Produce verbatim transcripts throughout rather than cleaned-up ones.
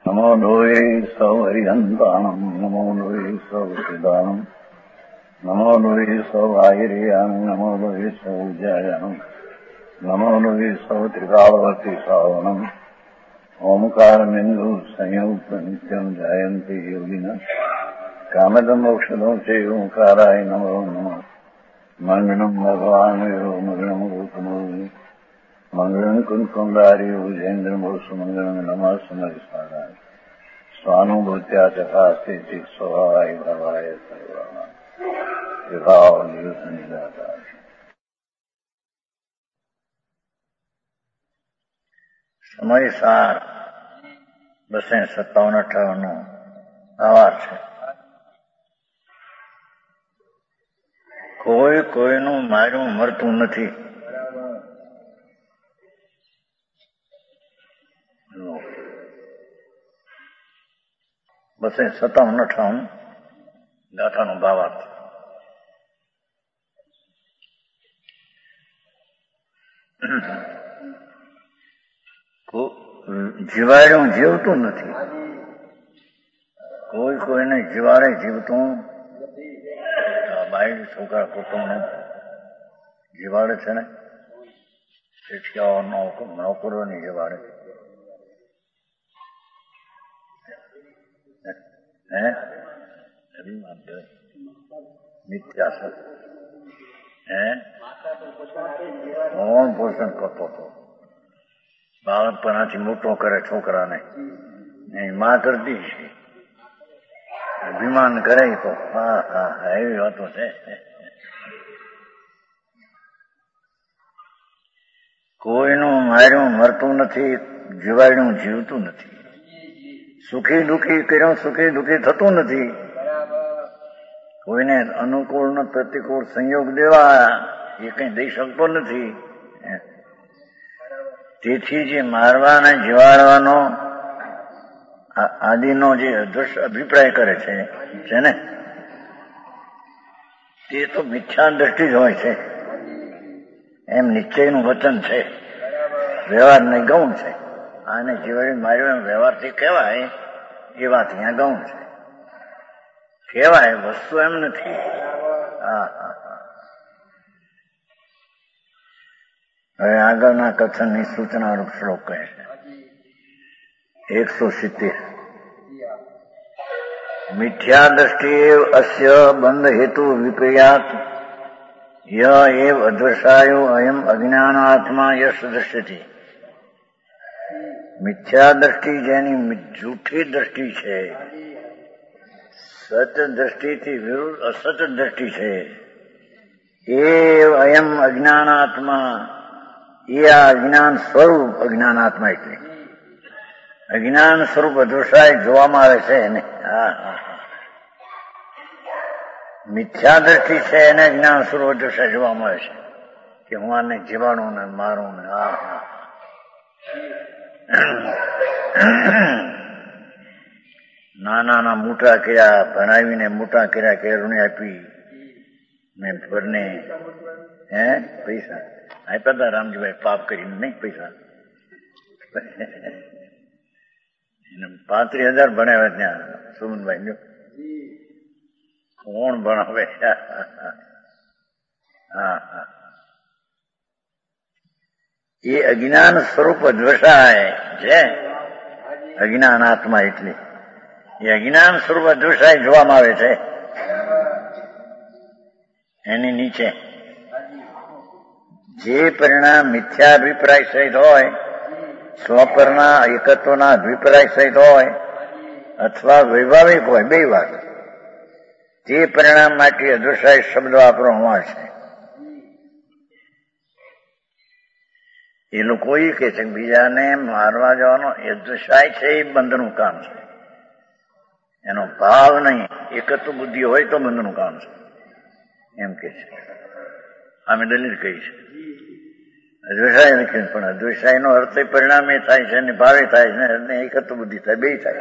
નમો લોહે સૌ હરિહંતાણમ નમો લોહે સૌ સિદાનમ નમો લોહે સૌ આયર્યાન નમો લોહે સૌ જયાનમ નમો લોહે સૌ ત્રિકાળવતી સાવનમ ઓમકાર બિંદુ સંયુક્ત નિત્યમ જયંતિ યોગિના કામદમ મોક્ષદો છે ઓંકારાય નમો નમઃ મંગળમ ભગવાન વિરો મંગળમ ગૌતમો મંગળમ કુંકુંડારી ઉજેન્દ્ર મોક્ષ મંગળમ નમઃ સમરિસ્વાદાય સ્વાનુભૂત્યા ચકાસ્તે સ્વભાવાય ભવાય સર્વાના વિભાવ નિદાતા. સમય સાર બસે સત્તાવન અઠાવન નો આવાર છે. કોઈ કોઈનું માર્યું મરતું નથી. બસે સત્તાવન અઠાવન ગાથાનો ભાવાર્થ. જીવાડ્યું જીવતું નથી. કોઈ કોઈને જીવાડે જીવતું બાયડી છોકરા કુટુંબને જીવાડે છે ને, શિક્ષાઓ નોકરોની જીવાડે હે એવી વાત મિથ્યા હે કોણ પોષણ કરતો હતો? બાળપણાથી મોટો કરે છોકરાને, એની માં કરતી છે. અભિમાન કરે તો હા હા એવી વાતો છે. કોઈનું માર્યું મરતું નથી, જીવાડ્યું જીવતું નથી. સુખી દુઃખી કર્યું સુખી દુઃખી થતું નથી. કોઈને અનુકૂળ ને પ્રતિકૂળ સંયોગ દેવા એ કઈ દઈ શકતો નથી. તેથી જે મારવા અને જીવાડવાનો આદિનો જે અદૃશ્ય અભિપ્રાય કરે છે છે ને, તે તો મિથ્યા દ્રષ્ટિ જ હોય છે. એમ નિશ્ચયનું વચન છે, વ્યવહાર ને ગૌણ છે. આને જીવાડી માર્યો એમ વ્યવહારથી કહેવાય, એ વાત અહીંયા ગૌણ છે. કહેવાય વસ્તુ એમ નથી. હા હા હા. હવે આગળના કથનની સૂચનારૂપ શ્લોક કહે છે. એકસો સિત્તેર. મિથ્યા દ્રષ્ટિએ અસ્ય બંધ હેતુ વિપર્યાત ય એવ અદ્વસાયો અયમ અજ્ઞાનાત્મા યશ દ્રશ્યતિ. મિથ્યા દ્રષ્ટિ જેની જૂઠી દ્રષ્ટિ છે, સત દ્રષ્ટિથી વિરુદ્ધ અસત દ્રષ્ટિ છે, એ અયમ અજ્ઞાનાત્મા, એ આ અજ્ઞાન સ્વરૂપ અજ્ઞાનાત્મા એટલે અજ્ઞાન સ્વરૂપ અદૃશ્ય જોવામાં આવે છે એને. હા હા મિથ્યા દ્રષ્ટિ છે એને જ્ઞાન સ્વરૂપ અદૃશ્ય જોવામાં આવે છે કે હું આને જીવાણું ને મારું ને. હા હા નાના ના મોટા કર્યા, ભણાવીને મોટા કર્યા, કેળવણી આપી મેં ઘરને હે પૈસા આપ્યા હતા રામજીભાઈ પાપ કરીને, નહીં પૈસા એને પાંત્રીસ હજાર ભણાવ્યા ત્યાં સુમનભાઈ. કોણ ભણાવે? હા હા એ અજ્ઞાન સ્વરૂપ દ્વષાય છે. અજ્ઞાન આત્મા એટલે એ અજ્ઞાન સ્વરૂપ દ્વષાય જોવામાં આવે છે. એની નીચે જે પરિણામ મિથ્યાભિપ્રાય સહિત હોય, સ્વપરના એકત્વના અભિપ્રાય સહિત હોય અથવા વૈભાવિક હોય, બે વાત, તે પરિણામ માટે અદૃશ્ય શબ્દ વાપરવામાં આવે છે. એ લોકો એ કહે છે કે બીજાને મારવા જવાનો અદૃશ્ય છે એ બંધનું કામ છે. એનો ભાવ નહીં, એકત્વ બુદ્ધિ હોય તો બંધનું કામ છે એમ કે છે. અમે દલીલ કહી છે. અદ્વૈસાય લખ્યું પણ અદ્વૈસાય નો અર્થ પરિણામ એ થાય છે ને ભાવે થાય છે ને એકત્વ બુદ્ધિ થાય, બે થાય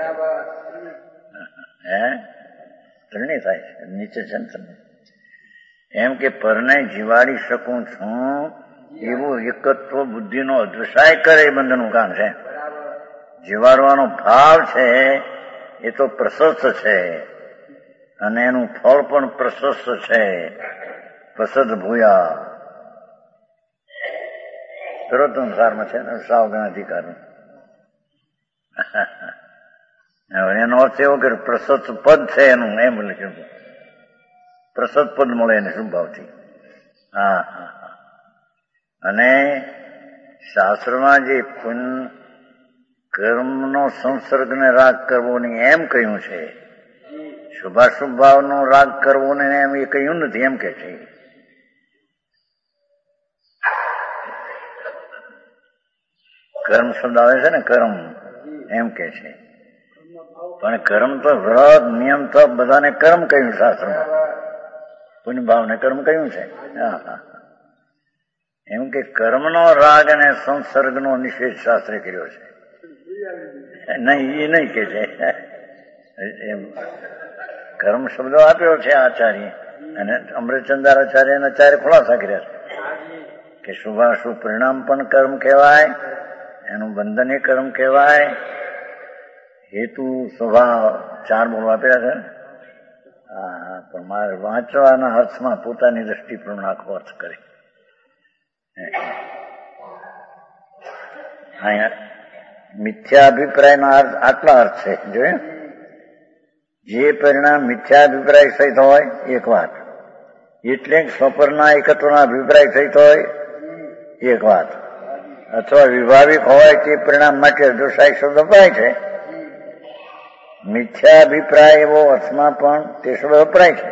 હે ત્રણેય થાય છે. નીચે છે ને તમે એમ કે પરને જીવાડી શકું છું એવું એકત્વ બુદ્ધિનો અદ્વૈસાય કરે એ બંધનું કામ છે. જીવાડવાનો ભાવ છે એ તો પ્રશસ્ત છે અને એનું ફળ પણ પ્રશસ્ત છે. પ્રસદ ભૂયા સર્વોત્તમ છે ને સાવધાન અધિકાર. એનો અર્થ એવો કે પ્રશસ્ત પદ છે એનું એમ લખ્યું. પ્રશસ્ત પદ મળે એને શું ભાવથી. હા હા હા. અને શાસ્ત્રમાં જે પુણ્ય કર્મનો સંસર્ગને રાગ કરવો નહીં એમ કહ્યું છે. શુભાશુભ ભાવનો રાગ કરવો ને એમ એ કહ્યું નથી એમ કે છે. કર્મ શબ્દ આવે છે ને કર્મ એમ કે છે. પણ કર્મ તો વ્રત નિયમ તો બધાને કર્મ કહ્યું શાસ્ત્રમાં. પુણ્ય ભાવને કર્મ કહ્યું છે. હા હા એમ કે કર્મનો રાગ અને સંસર્ગનો નિષેધ શાસ્ત્રે કર્યો છે. નહીં એ નહીં કે છે એમ. કર્મ શબ્દો આપ્યો છે આચાર્ય અને અમૃતચંદ્ર આચાર્ય એના ચારે ખુલાસા કર્યા છે કે શુભાશુભ પરિણામ પણ કર્મ કહેવાય, એનું બંધન એ કર્મ કહેવાય, હેતુ સ્વભાવ ચાર બોલ આપેલા છે. હા પણ મારે વાંચવાના અર્થમાં પોતાની દ્રષ્ટિ પણ આખો અર્થ કરે. અહીંયા મિથ્યાભિપ્રાયના અર્થ આટલા અર્થ છે જોયું. જે પરિણામ મિથ્યાભિપ્રાય સહિત હોય એક વાત, એટલે સ્વપરના એકત્વના અભિપ્રાય સહિત હોય એક વાત, અથવા વિભાવિક હોય તે પરિણામ માટે અદોષાય શબ્દ વપરાય છે. મિથ્યાભિપ્રાય એવો અર્થમાં પણ તે શબ્દ વપરાય છે.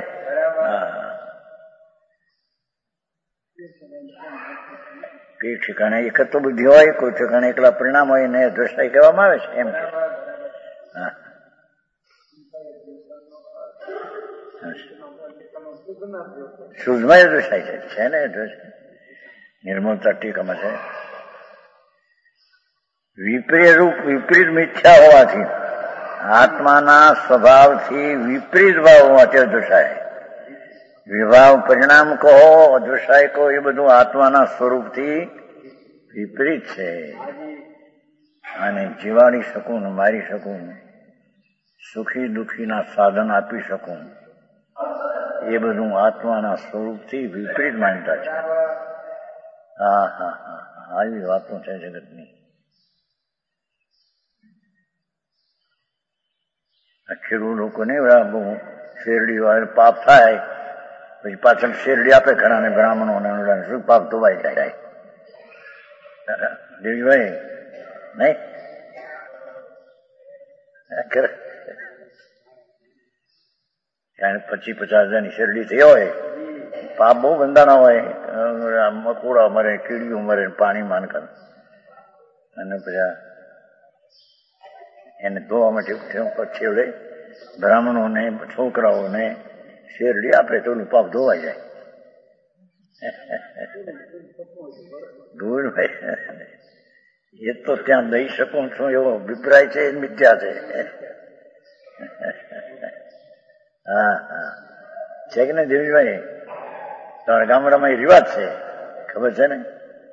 કઈ ઠેકાણે એકત્વ બુદ્ધિ હોય, કોઈ ઠેકાણે એકલા પરિણામ હોય એને અદોષાય કહેવામાં આવે છે એમ કે. હા શુદ્ધમાં અદોષાય છે છે ને અદોષાય નિર્મળતા ટીકામાં છે. વિપરીત રૂપ વિપરીત મિથ્યા હોવાથી, આત્માના સ્વભાવથી વિપરીત ભાવ હોવાથી અદોષાય. વિભાવ પરિણામ કહો, અદોષાય કહો, એ બધું આત્માના સ્વરૂપથી વિપરીત છે. અને જીવાડી શકું, મારી શકું, સુખી દુઃખીના સાધન આપી શકું, એ બધું આત્માના સ્વરૂપથી વિપરીત માનતા છે. હા હા હા આવી વાતો છે જગતની. ખેડૂત લોકોને બહુ શેરડી વાળે પાપ થાય પછી પાછળ શેરડી આપે ઘણાને બ્રાહ્મણોને શું પાપ ધોવાઈ જાય દેવીભાઈ નહીં. પચીસ પચાસ હજારની શેરડી થઈ હોય, પાપ બહુ બંધાણા હોય, મકોડા મરે, કીડીઓ મરે, પાણી માન કરે અને પછી એને ધોવા માટે છેવડે બ્રાહ્મણોને છોકરાઓને શેરડી આપે તો ઓલું પાપ ધોવાઈ જાય. ધૂળ ભાઈ એ તો ત્યાં દઈ શકું છું એવો અભિપ્રાય છે, મિથ્યા છે. હા હા છે કે ને દેવીભાઈ? તમારા ગામડામાં એ રિવાજ છે ખબર છે ને?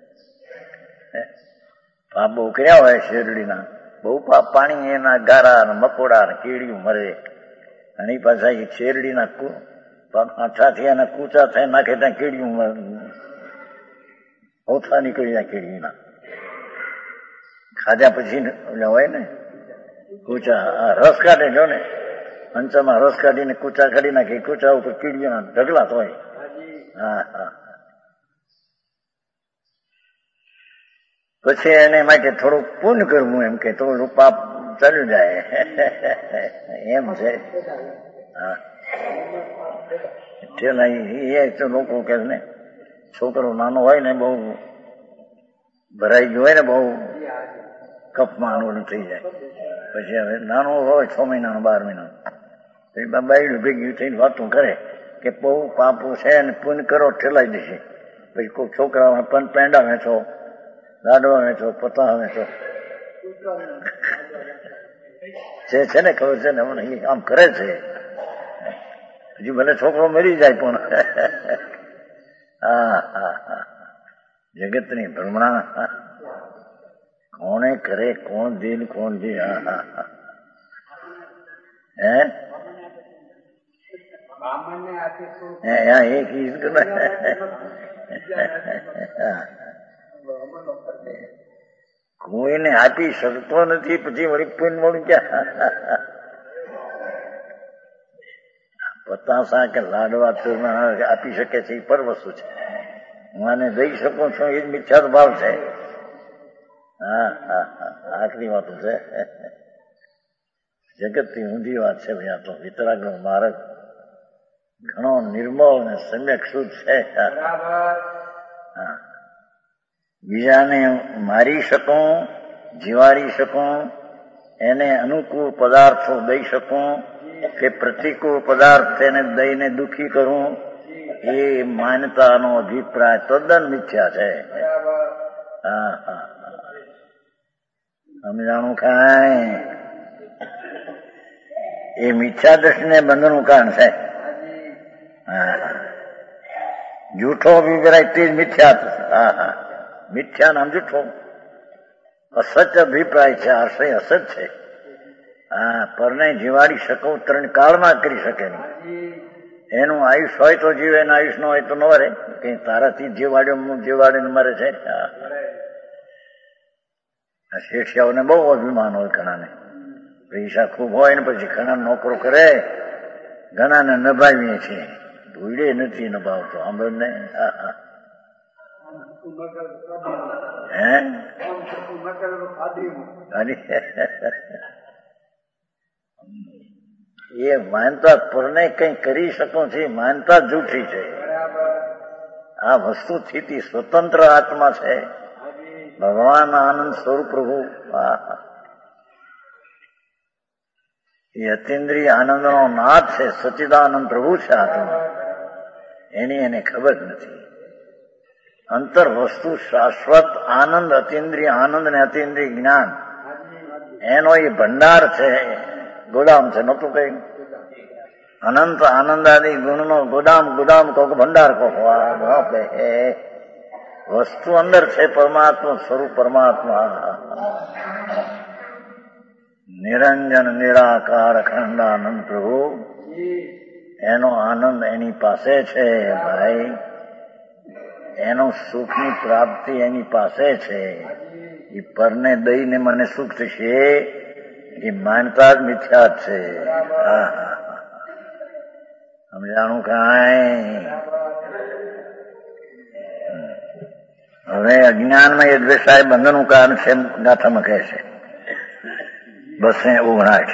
પાપ બહુ કર્યા હોય શેરડીના, બહુ પાપ, પાણી એના ગારા મકોડા કીડીઓ મરે અને પાછા એ શેરડીના આઠાથી એના કૂચા થાય નાખે ત્યાં કીડીઓ ઓથા નીકળી જાય. કીડીના ખાધા પછી હોય ને કૂચા, રસ કાઢે જો ને અંચામાં રસ કાઢીને કૂચા કાઢી નાખે, કૂચા ઉપર કીડીઓના ઢગલા તો હોય. હા હા પછી એને માટે થોડુંક પૂર્ણ કરવું એમ કે તો પાપ ચાલ્યું જાય એમ છે. હા એ તો લોકો કે ને છોકરો નાનો હોય ને બહુ ભરાઈ ગયો હોય ને બહુ કપમાં ઓલું થઈ જાય, પછી હવે નાનો હોય છ મહિનાનો બાર મહિનાનો બાયડું ભેગી થઈને વાતો કરે કે બહુ પાપો છે અને પૂન કરો ઠેલાઈ દેશે. પછી કોઈ છોકરા પણ પેંડા વેચો, લાડવા વેચો, પતા વેચો છે ને ખબર છે ને હમણાં આમ કરે છે. હજી ભલે છોકરો મરી જાય પણ હા હા હા જગતની ભ્રમણા કોણે કરે, કોણ દિન કોણ દી? હા હા હા હે એક કોઈને આપી શકતો નથી, પછી વળી કોઈ મળું ક્યાં? પતાસા કે લાડવા આપી શકે છે એ પર વસ્તુ છે. હું આને દઈ શકું છું એ જ મિથ્યા ભાવ છે. હા હા હા આટલી વાતો છે. જગતની ઊંધી વાત છે ભાઈ. આ તો વિતરાગનો માર્ગ ઘણો નિર્મળ અને સમ્યક શુદ્ધ છે. હા બીજાને મારી શકું, જીવાડી શકું, એને અનુકૂળ પદાર્થો દઈ શકું કે પ્રતિકૂળ પદાર્થ એને દઈને દુઃખી કરું, એ માન્યતાનો અભિપ્રાય તદ્દન મિથ્યા છે. હા હા સમજાણું કાંઈ? એ મિથ્યા દ્રષ્ટિને બંધનનું કારણ છે. હા જૂઠો અભિપ્રાય તે જ મિથ્યા. હા હા મિથ્યા નામ જૂઠો. અસત્ય અભિપ્રાય છે, આશય અસત છે. હા પરને જીવાડી શકો ત્રણ કાળમાં કરી શકે નહીં. એનું આયુષ હોય તો જીવે, એનું આયુષ ન હોય તો ન મરે. કઈ તારાથી જીવાડ્યો જીવાડીને મરે છે. શેઠિયાઓને બહુ અભિમાન હોય ઘણાને. પૈસા ખૂબ હોય ને પછી ઘણા નોકરો કરે, ઘણાને નભાવીએ છીએ. ભૂડે નથી નભાવતો. આંબળ ને હા હા હે એ માનતા પરને કઈ કરી શકો છે, માનતા જૂઠી છે. આ વસ્તુ સ્થિતિ સ્વતંત્ર આત્મા છે. ભગવાન આનંદ સ્વરૂપ પ્રભુ. એ અતિન્દ્રિય આનંદનો નાથ છે, સચ્ચિદાનંદ પ્રભુ છે આત્મા. એની એને ખબર નથી. અંતર વસ્તુ શાશ્વત આનંદ, અતિન્દ્રિય આનંદ ને અતિન્દ્રિય જ્ઞાન, એનો એ ભંડાર છે, ગોદામ છે. નતું કઈ અનંત આનંદાદી ગુણનો ગોદામ, ગોદામ કહો ભંડાર કહો. વસ્તુ અંદર છે, પરમાત્મા સ્વરૂપ પરમાત્મા. નિરંજન નિરાકાર અખંડાનંદ પ્રભુ. એનો આનંદ એની પાસે છે ભાઈ. એનો સુખની પ્રાપ્તિ એની પાસે છે. એ પરને દઈને મને સુખ થશે એ માનતા જ મિથ્યા છે. હા હા સમજાણું કાંઈ? હવે અજ્ઞાનમાં એ દ્વેષાય બંધનનું કારણ છે ગાથામાં કહે છે. બસે ઓગણાઠ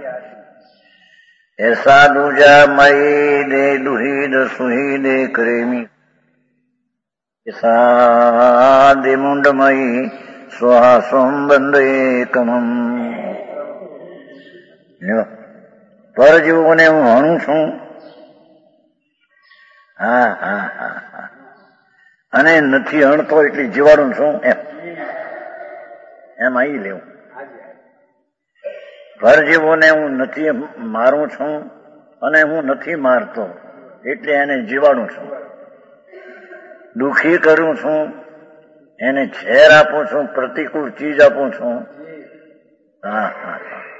એસા દૂજા મયી દે દુહિદ સુહિદે ક્રેમી એસા દે મુંડમયી સ્વાસમ બંધ એકમમ. પરજીવોને હું હણું છું. હા હા હા હા અને નથી હણતો એટલે જીવાડું છું એમ એમ આવી લેવું. પરજીવોને હું નથી મારું છું અને હું નથી મારતો એટલે એને જીવાડું છું. દુઃખી કરું છું, એને ઝેર આપું છું, પ્રતિકૂળ ચીજ આપું છું. હા હા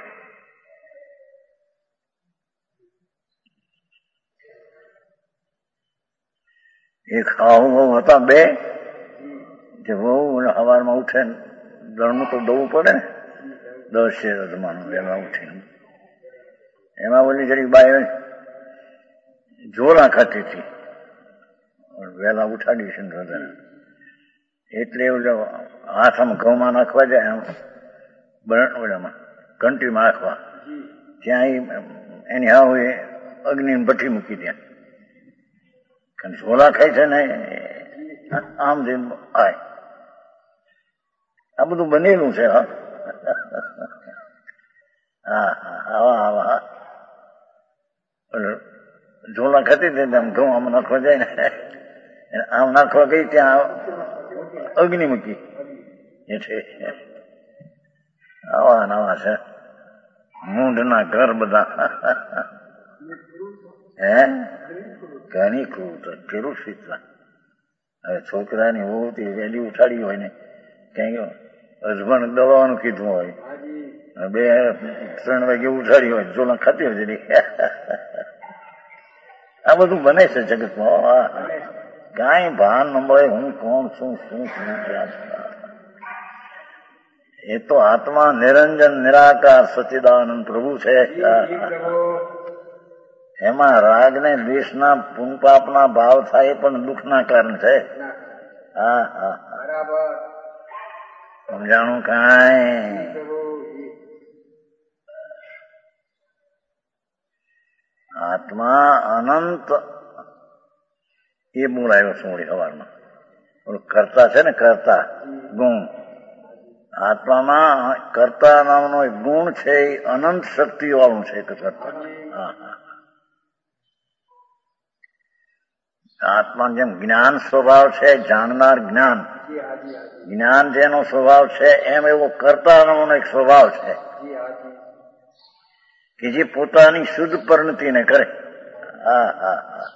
એક આવું બહુ હતા બે, જે બહુ સવારમાં ઉઠે દળનું તો દવું પડે ને, દસ શેર જમાનું વહેલા ઉઠીને એમાં બોલી જરી બાય જોરા ખાતી હતી. વહેલા ઉઠાડી છે ને એટલે એવું હાથમાં ઘઉંમાં નાખવા જાય આમ ઓલામાં ઘંટીમાં નાખવા, ત્યાં એની હાવ એ અગ્નિની ભઠ્ઠી મૂકી ત્યાં ઝોલા ખાય છે ને આમ જેમ આય. આ બધું બનેલું છે. હા હા હા આવા હા ઝોલા ખાતી હતી આમ ઘઉં આમ નાખવા જાય ને આમ નાખવા ગઈ ત્યાં અગ્નિ મૂકી એટલે આવા નવા છે મૂંઢના ઘર બધા. હે ઘણી ક્રૂરતા પેલું શીતલા. હવે છોકરાની હોતી વહેલી ઉઠાડી હોય ને ક્યાંય હસબન્ડ દબાવવાનું કીધું હોય, બે ત્રણ વાગે ઉઠાડી હોય, જોલા ખાતી હોય જરી. આ બધું બને છે જગતમાં. કાંઈ ભાન ન મળે હું કોણ છું, શું શું ક્યાં છું. એ તો આત્મા નિરંજન નિરાકાર સચિદાનંદ પ્રભુ છે. એમાં રાગ ને દ્વેષના પુનપાપના ભાવ થાય એ પણ દુઃખના કારણ છે. હા હા સમજાણું કાંઈ? આત્મા અનંત એ મૂળ આવ્યો છે મૂળી સવારમાં. કરતા છે ને, કરતા ગુણ. આત્મામાં કર્તા નામનો એક ગુણ છે, એ અનંત શક્તિ વાળું છે. આત્મા જેમ જ્ઞાન સ્વભાવ છે, જાણનાર જ્ઞાન, જ્ઞાન જેનો સ્વભાવ છે, એમ એવો કર્તા નામનો એક સ્વભાવ છે કે જે પોતાની શુદ્ધ પરિણતિને કરે. હા હા હા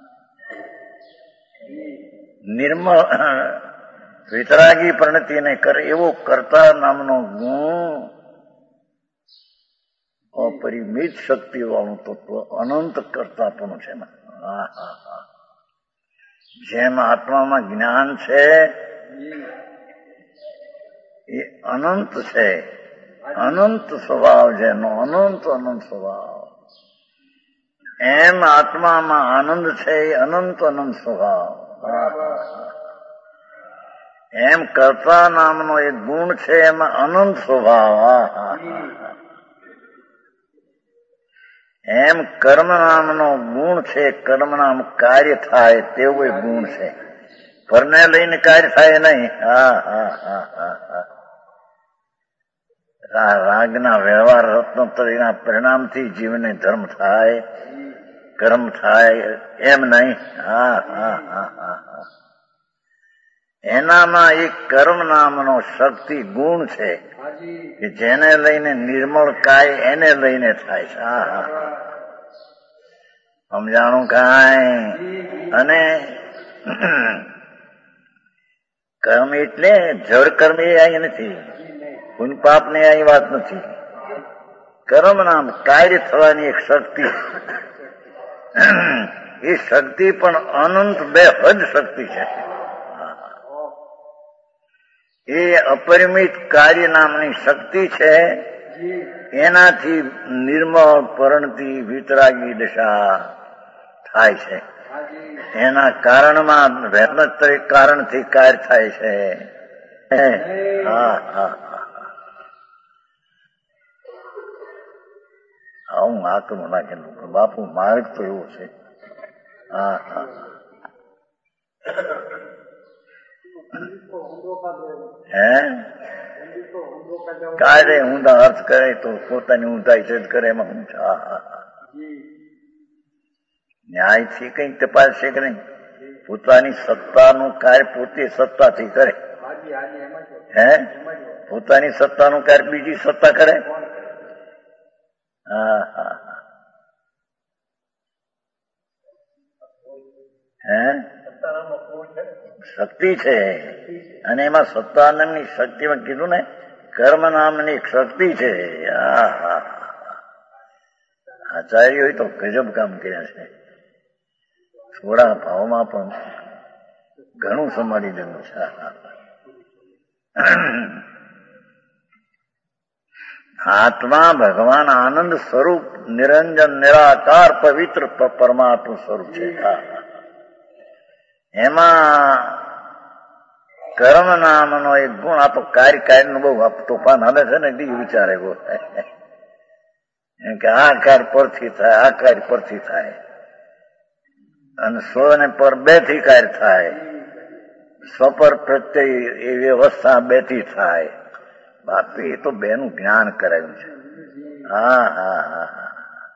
નિર્મળ વિતરાગી પરિણતિને કરે એવો કર્તા નામનો ગુણ, અપરિમિત શક્તિ વાળું તત્વ, અનંત કરતા પણ છે. હા હા હા જેમ આત્મામાં જ્ઞાન છે એ અનંત છે, અનંત સ્વભાવ જેનો, અનંત અનંત સ્વભાવ, એમ આત્મામાં આનંદ છે એ અનંત અનંત સ્વભાવ. એમ કર્તા નામનો એક ગુણ છે, એમાં અનંત સ્વભાવ. એમ કર્મ નામનો ગુણ છે, કર્મ નામ કાર્ય થાય તેવો એક ગુણ છે, પરને લઈને કાર્ય થાય નહીં. હા હા હા હા હા રાગના વ્યવહાર રત્નોત્તરીના પરિણામથી જીવને ધર્મ થાય, કર્મ થાય, એમ નહીં. હા હા હા હા હા એનામાં એક કર્મ નામનો શક્તિ ગુણ છે કે જેને લઈને નિર્મળ કાય એને લઈને થાય છે. હા હા સમજાણું કાંઈ? અને કર્મ એટલે જળ કર્મ એ અહીં નથી, પુન પાપ ને અહીં વાત નથી. કર્મ નામ કાર્ય થવાની એક શક્તિ, એ શક્તિ પણ અનંત બે હદ શક્તિ છે. એ અપરિમિત કાર્ય નામની શક્તિ છે. એનાથી નિર્મળ પરણતિ વિતરાગી દશા થાય છે. એના કારણમાં વેતનોત્તરી કારણથી કાર્ય થાય છે. હા હા હું આકરું નાખેલું બાપુ, માર્ગ તો એવો છે. હા હા હે કારે ઊંધા અર્થ કરે તો પોતાની ઊંધાઈ છે કરે, એમાં હું છે. હા હા હા ન્યાયથી કઈ તપાસ છે કે નહીં? પોતાની સત્તાનું કાર્ય પોતે સત્તાથી કરે. હે પોતાની સત્તાનું કાર્ય બીજી સત્તા કરે? હા હા હે શક્તિ છે. અને એમાં સત્તા નામની શક્તિમાં કીધું ને, કર્મ નામની એક શક્તિ છે. હા હા આચાર્યોએ તો ગજબ કામ કર્યા છે. થોડા ભાવમાં પણ ઘણું સંભાળી લીધું છે. આત્મા ભગવાન આનંદ સ્વરૂપ, નિરંજન નિરાકાર પવિત્ર પરમાત્મા સ્વરૂપ છે. એમાં કર્મ નામનો એક ગુણ, આ તો કાર્ય કાર્ય નું બહુ તોફાન હાલે છે ને, એ વિચારે એમ કે આ કાર્ય પરથી થાય, આ કાર્ય પરથી થાય, અને સ્વ ને પર બે થી કાર્ય થાય, સ્વપર પ્રત્યય એ વ્યવસ્થા બે થી થાય. બાપી એ તો બેનું જ્ઞાન કરાયું છે. હા હા હા હા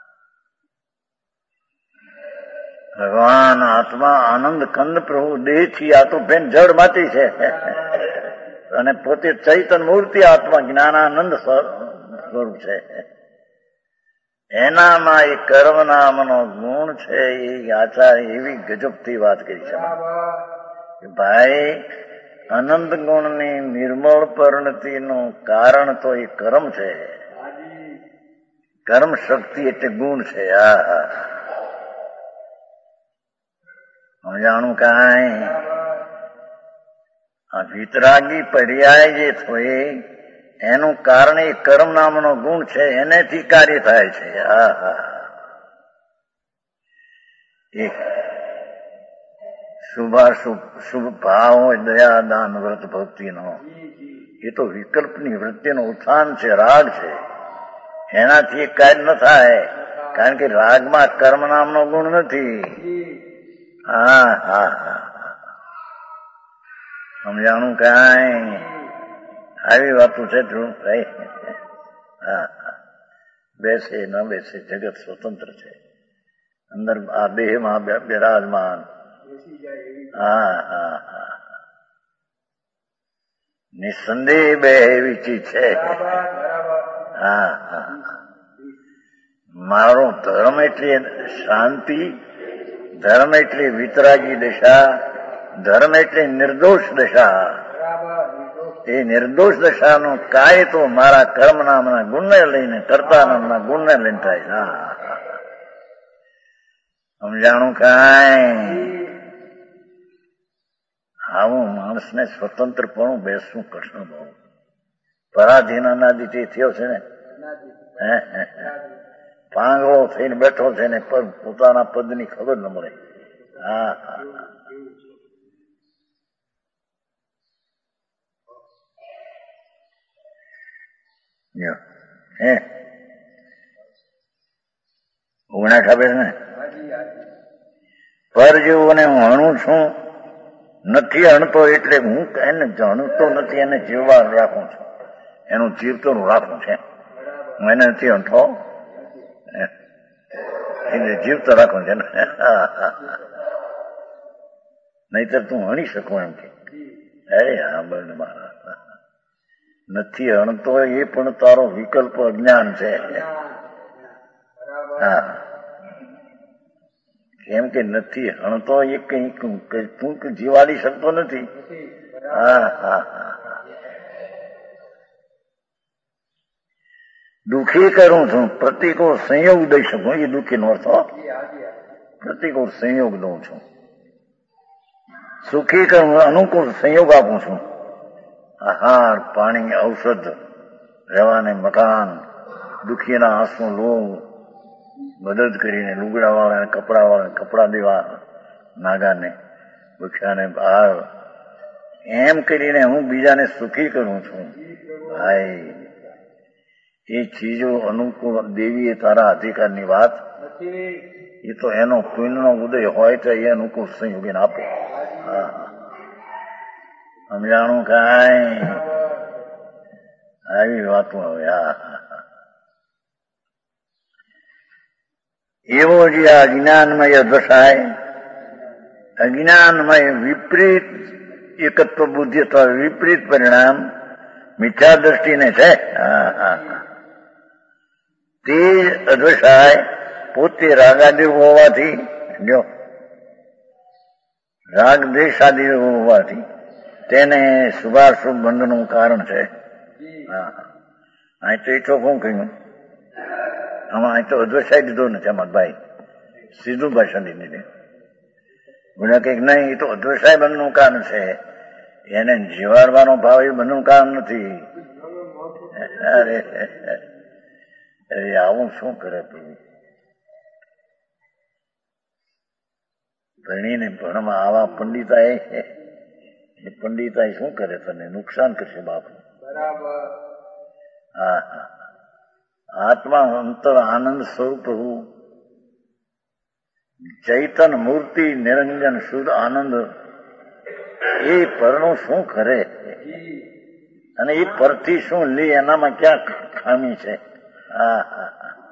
ભગવાન આત્મા આનંદ કંદ પ્રભુ દેહ થી, આ તો બેન જળ માંથી છે, અને પોતે ચૈતન મૂર્તિ આત્મા જ્ઞાનાનંદ સ્વરૂપ છે. એનામાં એ કર્મ નામનો ગુણ છે. એ આચાર્ય એવી ગજબથી વાત કરી છે કે ભાઈ અનંત ગુણની નિર્મળ પરિણતિનું કારણ તો એ કર્મ છે. કર્મ શક્તિ એટલે ગુણ છે. આ સમજાણું કાંઈ આ વિતરાગી પર્યાય જે થયે એનું કારણ એ કર્મ નામનો ગુણ છે, એનેથી કાર્ય થાય છે. આ હા એક શુભાશુભ શુભ ભાવ હોય, દયા દાન વ્રત ભક્તિનો, એ તો વિકલ્પની વૃત્તિનો ઉત્થાન છે, રાગ છે. એનાથી કાર્ય ન થાય, કારણ કે રાગમાં કર્મ નામનો ગુણ નથી. હા હા હા સમજાણું કાંઈ આવી વાતું છે. ધ્રુવ ભાઈ હા હા બેસે ન બેસે, જગત સ્વતંત્ર છે. અંદર આ દેહમાં બિરાજમાન. હા હા હા નિસંદેહ બે એવી ચીજ છે. હા હા મારો ધર્મ એટલે શાંતિ, ધર્મ એટલે વિતરાગી દશા, ધર્મ એટલે નિર્દોષ દશા. એ નિર્દોષ દશાનું કાય તો મારા કર્મ નામના ગુણને લઈને, કર્તા નામના ગુણને લઈને થાય. હા સમજાણું કાંઈ આવું માણસને સ્વતંત્રપણું બેસવું કઠણ બહુ. પરાધીન અનાદિથી થયો છે ને, પાંગળો થઈને બેઠો છે ને, પર પોતાના પદની ખબર ન મળે. હા હા હે ઉગણા ખબર ને, પર જેવું હું હણું છું, નથી હણતો એટલે હું એને જાણતો નથી, એને જીવવા રાખું છું, એનું જીવતું રાખું છે. હું એને નથી હણતો, એને જીવતો રાખું છે ને. નહીતર તું હણી શકું એમ કે. અરે હા બળ મારા નથી હણતો એ પણ તારો વિકલ્પ અજ્ઞાન છે. હા કેમ કે નથી હણતો એ કઈ તું જીવાડી શકતો નથી. હા હા હા દુઃખી કરું છું, પ્રતિકૂળ સંયોગ દઈ શકું, એ દુઃખી નો અર્થ. પ્રતિકૂળ સંયોગ દઉં છું. સુખી કરું, અનુકૂળ સંયોગ આપું છું. આહાર પાણી ઔષધ, રહેવાને મકાન, દુઃખીના આંસુ લોહી મદદ કરીને, લુગડા વાળાને કપડા વાળાને કપડા દેવા, નાગાને ભૂખ્યાને બહાર, એમ કરીને હું બીજાને સુખી કરું છું. ભાઈ એ ચીજો અનુકૂળ દેવીએ તારા અધિકારની વાત, એ તો એનો પુણ્યનો ઉદય હોય તો એ અનુકૂળ સંયોગીને આપે. હા સમજાણું કાંઈ આવી વાતો હવે. હા એવો જે અજ્ઞાનમય દશાય, અજ્ઞાનમય વિપરીત એકત્વ બુદ્ધિ અથવા વિપરીત પરિણામ મિથ્યા દ્રષ્ટિને છે. હા હા તે અદશાય પોતે રાગાદી હોવાથી, જો રાગ દ્વેષાદી હોવાથી તેને શુભાશુભ બંધનું કારણ છે. હા અહીં તો એ ચોખ્ખું કહ્યું. આમાં અહીં તો અદ્વૈસાઈ દીધો નથી અમાર ભાઈ, સીધું ભાષણ દીધી. બોલ્યા કે નહીં, એ તો અદ્વૈસાઈ બંધનું કારણ છે, એને જીવાડવાનો ભાવ એ બંધનું કારણ નથી. અરે અરે આવું શું કરે પ્રભુ? ભણીને ભણમાં આવા પંડિતાએ એ પંડિતાએ શું કરે? તને નુકસાન કરશે બાપુ. હા હા આત્મા અંતર આનંદ સ્વરૂપ હું, ચૈતન મૂર્તિ નિરંજન શુદ્ધ આનંદ, એ પરનું શું કરે અને એ પરથી શું લે? એનામાં ક્યાં ખામી છે? હા હા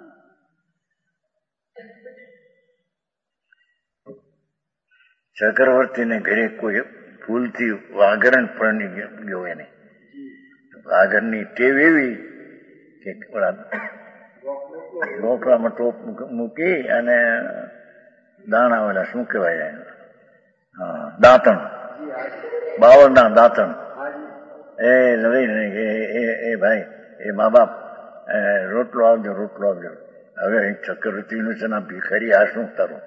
ચક્રવર્તીને ઘરે કોઈ ભૂલથી વાઘરણ પરણી ગયો. એને વાઘરની ટેવ એવી કે ઢોકળામાં ટોપ મૂકી અને દાણા વાળા શું કહેવાય દાંતણ બાવળના દાંતણ એ લઈ એ ભાઈ એ મા બાપ રોટલો આવજો રોટલો આવજો. હવે અહીં ચક્રવર્તીનું છે ને ભિખારી આ શું તારું?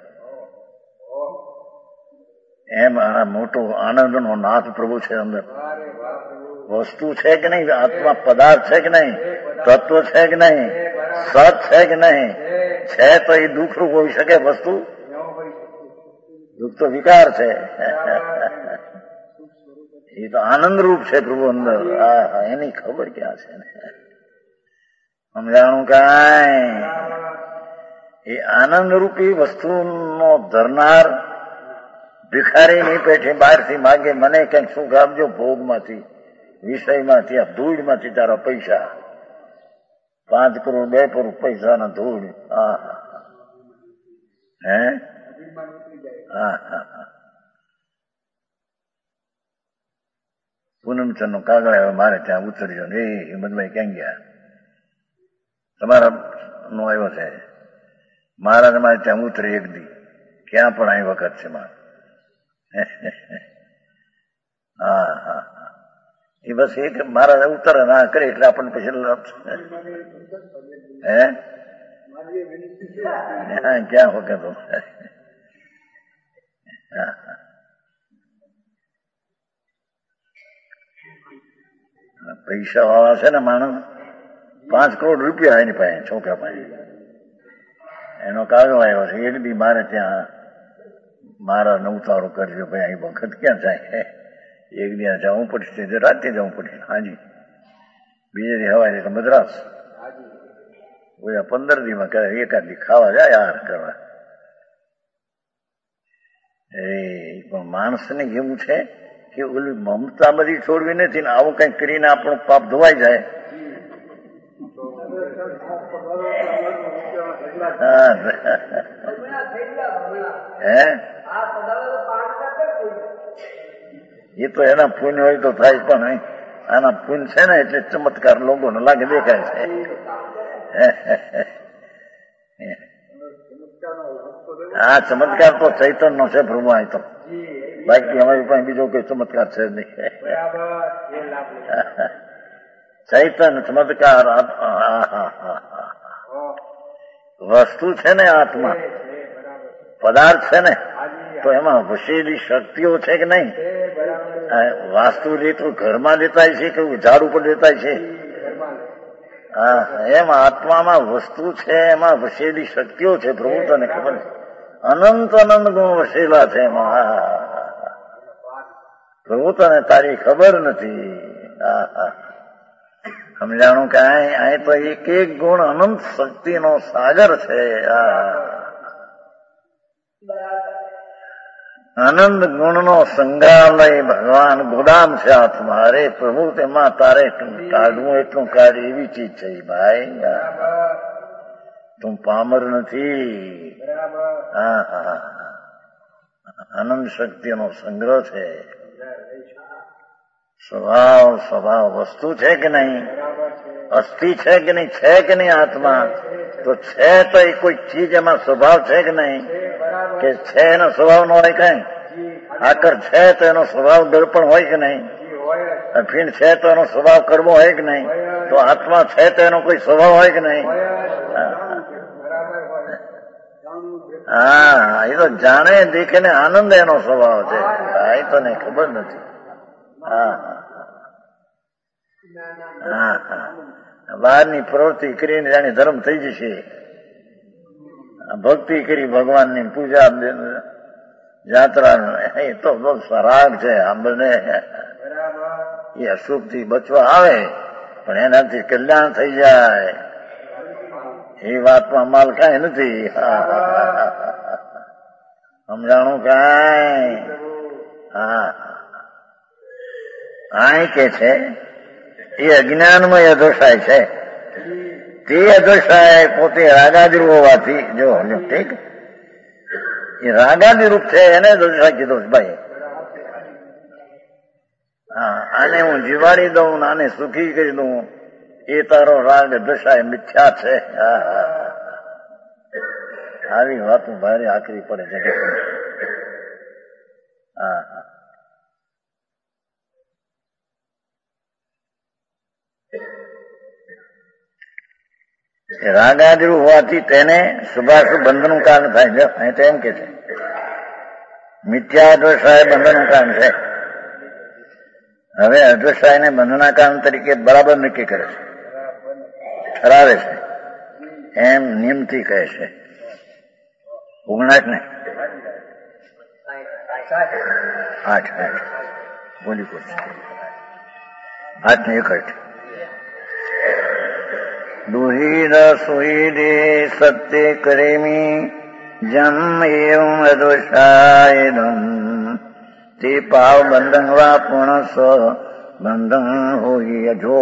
એમ આ મોટો આનંદનો નાથ પ્રભુ છે અંદર. વસ્તુ છે કે નહીં? આત્મા પદાર્થ છે કે નહીં? તત્વ છે કે નહીં? સત છે કે નહીં? છે તો એ દુઃખરૂપ હોઈ શકે વસ્તુ? દુઃખ તો વિકાર છે. એ તો આનંદરૂપ છે પ્રભુ અંદર. હા એની ખબર ક્યાં છે ને? સમજાણું કાંઈ? એ આનંદરૂપી વસ્તુનો ધરનાર ભિખારીની પેઠે બહારથી માગે મને કંઈક સુખ આપજો ભોગમાંથી, વિષયમાંથી, આ ધૂળમાંથી તારા પૈસા, પાંચ કરોડ બે કરોડ પૈસાના ધૂળ. હા હે હા હા પૂનમચંદ નો કાગળ હવે મારે ત્યાં ઉતર્યો ને એ હિંમતભાઈ ક્યાં ગયા? તમારા નો આવ્યો છે મહારાજ મારે ત્યાં ઉતરી એક દી. ક્યાં પણ અહીં વખત છે મારે. હા હા એ બસ એક મહારાજ ઉતરે ના કરે એટલે આપણને પછી હે ક્યાં વખત પૈસા વાળા છે ને માણસ, પાંચ કરોડ રૂપિયા એની પાસે છોકરા પાસે. એનો કાગળ આવ્યો છે એક દી મારે ત્યાં મારા નવતારો કરજો ભાઈ અહીં વખત ક્યાં જાય? એક દી જવું પડશે, રાતે જવું પડશે. હાજી બીજે દી હવાય એટલે મદ્રાસ. પંદર દીમાં કરે એકાદ દી ખાવા જાય આહાર કરવા. એ પણ માણસને કેવું છે કે ઓલી મમતા બધી છોડવી નથી ને આવું કઈક કરીને આપણું પાપ ધોવાઈ જાય. હે એ તો એના પુણ્ય હોય તો થાય, પણ આના પુણ્ય છે ને એટલે ચમત્કાર લોકોને લાગે દેખાય છે. હા ચમત્કાર તો ચૈતન્ય નો છે પ્રભુ. અહીં તો બાકી અમારી પાસે બીજો કોઈ ચમત્કાર છે નહીં. ચૈતન્ય ચમત્કાર વસ્તુ છે ને આત્મા પદાર્થ છે ને તો એમાં વસેલી શક્તિઓ છે કે નહીં? વાસ્તુ રીત ઘરમાં દેતા છે કે ઝાડ ઉપર દેતા છે? હા એમ આત્મામાં વસ્તુ છે, એમાં વસેલી શક્તિઓ છે પ્રભુ તને ખબર છે. અનંત અનંત ગુણ વસેલા છે એમાં. પ્રભુ તને તારી ખબર નથી. સમજાણું કે અહીં તો એક એક ગુણ અનંત શક્તિનો સાગર છે. આનંદ ગુણનો સંગ્રહાલય ભગવાન ગોદામ છે આત્મા. અરે પ્રભુ તેમાં તારે કાઢવું એટલું કાઢ એવી ચીજ છે ભાઈ. તું પામર નથી. હા હા આનંદ શક્તિનો સંગ્રહ છે. સ્વભાવ સ્વભાવ વસ્તુ છે કે નહીં? અસ્થિ છે કે નહીં? છે કે નહીં આત્મા? તો છે તો એ કોઈ ચીજ એમાં સ્વભાવ છે કે નહીં? કે છે એનો સ્વભાવ ન હોય કઈ? આકર છે તો એનો સ્વભાવ દર્પણ હોય કે નહીં? અફીણ છે તો એનો સ્વભાવ કરવો હોય કે નહીં? તો આત્મા છે તો એનો કોઈ સ્વભાવ હોય કે નહીં? હા એ તો જાણે દેખે ને આનંદ એનો સ્વભાવ છે. એ તો ને ખબર નથી. હા હા હા બહારની પ્રવૃત્તિ કરીને જાણે ધર્મ થઈ જશે. ભક્તિ કરી ભગવાનની પૂજા યાત્રા એ તો બહુ રાગ છે. આંબળને એ અશુભથી બચવા આવે પણ એનાથી કલ્યાણ થઈ જાય એ વાતમાં માલ કાંઈ નથી. સમજાણું કાંઈ? હા આ કે છે એ અજ્ઞાનમાં અધોષાય છે. તે અધોષાય પોતે રાગાદિરૂપ હોવાથી જો ઠીક એ રાગાદિરૂપ છે એને અધોષાય કીધો ભાઈ. હા આને હું જીવાડી દઉં આને સુખી કરી દઉં એ તારો રાગ દશાય મિથ્યા છે. આવી વાતો ભારે આકરી પડે છે. હા હા રાગાદિરૂપ હોવાથી તેને શુભાશુભ બંધનનું કારણ થાય છે. અહીં તો એમ કે છે મિથ્યાદ્વસાય બંધનનું કારણ છે. હવે અદ્વસાયને બંધના કારણ તરીકે બરાબર નક્કી કરે છે, ઠરાવે છે, એમ નિયમથી કહે છે. ઓગણાઠ ને આઠ આઠ બોલી કોઈ આઠ ને એકઠ દુહિદ સુહિદે સત્ય કરેમી જમ એવં અદોષાયદમ તે પાવ બંધન વા પૂર્ણ સ્વ બંધન હોય જો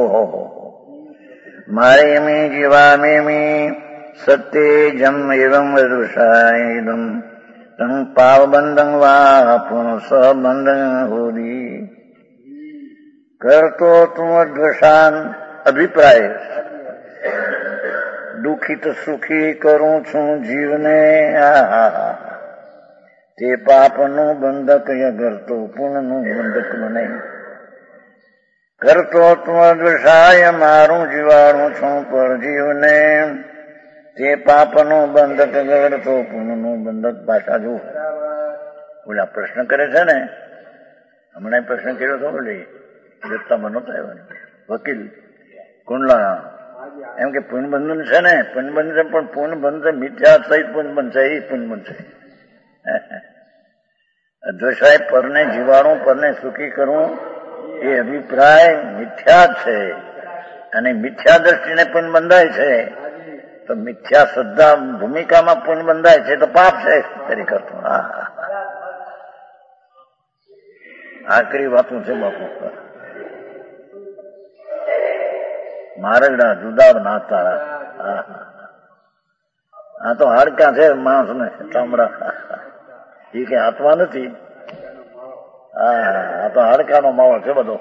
મારે મી જીવા મેમી સત્ય જમ એવં અદોષાયદમ તમ પાવ બંધન વા પૂર્ણ સ્વ બંધન હોરી કરતો તું અદ્વસાન અભિપ્રાય દુઃખિત સુખી કરું છું જીવને તે પાપનું બંધક કરતો પુણ્યનું બંધક બને. કરતો તું અદ્વસાય મારું જીવાણું છું પર જીવને તે પાપનું બંધક કરતો પુણ્યનું બંધક. પાછા જુઓ બોલા પ્રશ્ન કરે છે ને, હમણાં પ્રશ્ન કર્યો હતો બોલી જથ્થામાં નહોતા આવ્યા વકીલ કુંડલા એમ કે પુણ્યબંધન છે ને, પુણ્યબંધન છે પણ પુણ્યબંધન મિથ્યા સહિત પુણ્યબંધ છે એ પુણ્યબંધ છે. અદ્વસાય પરને જીવાણું પરને સુખી કરવું એ અભિપ્રાય મિથ્યા છે અને મિથ્યા દ્રષ્ટિને પુણ્ય બંધાય છે. તો મિથ્યા શ્રદ્ધા ભૂમિકામાં પુણ્ય બંધાય છે તો પાપ છે કરી કરતું. હા આકરી વાતું છે બાપુ. મારગડા જુદા ના તારા. આ તો હાડકા છે માણસ ને ચામડા, એ કઈ આત્મા નથી. હા આ તો હાડકાનો માવો છે બધો.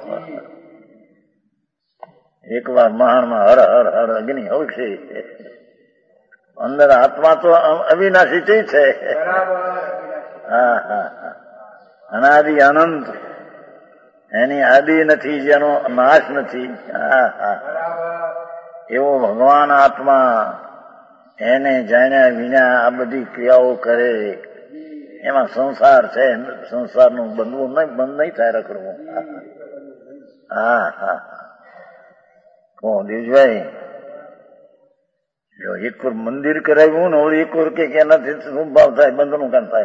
એક વાર મહાણમાં હર હર હર અગ્નિ હવશે. અંદર આત્મા તો અવિનાશી ચીજ છે. હા હા અનાદિ અનંત, એની આદિ નથી, જેનો નાશ નથી. હા હા એવો ભગવાન આત્મા એને જાણ્યા વિના આ બધી ક્રિયાઓ કરે. એમાં સંસાર છે, સંસારનું બંધવું નહીં, બંધ નહીં થાય રખડવું. હા હા કોણ દેવભાઈ જો એક વાર મંદિર કરાવ્યું ને ઓળી એક વાર કે એનાથી શું ભાવ થાય, બંધનું કામ થાય.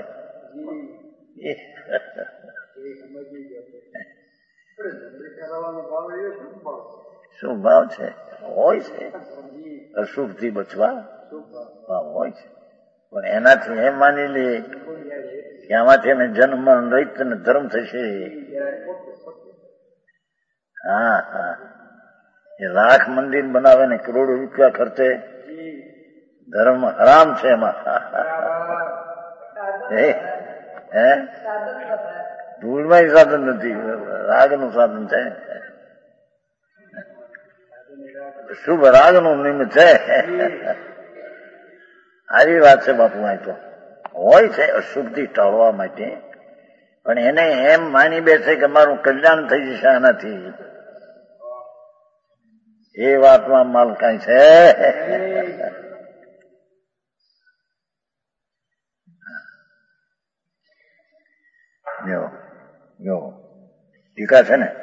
શું ભાવ છે હોય છે અશુભ થી બચવા ભાવ હોય છે, પણ એનાથી એમ માની લે કે આમાંથી એને જન્મ રહિત ને ધર્મ થશે. હા હા એ લાખ મંદિર બનાવે ને કરોડો રૂપિયા ખર્ચે, ધર્મ હરામ છે એમાં. હે ધૂળમાં સાધન નથી, રાગ નું સાધન છે. શુભ રાગ નું નિમિત્ત છે. આવી વાત છે બાપુ. અહીં તો હોય છે અશુદ્ધિ ટાળવા માટે, પણ એને એમ માની બેસે કે મારું કલ્યાણ થઈ જશે આનાથી. એ વાતમાં માલ કઈ છે. જો જો ટીકા છે ને,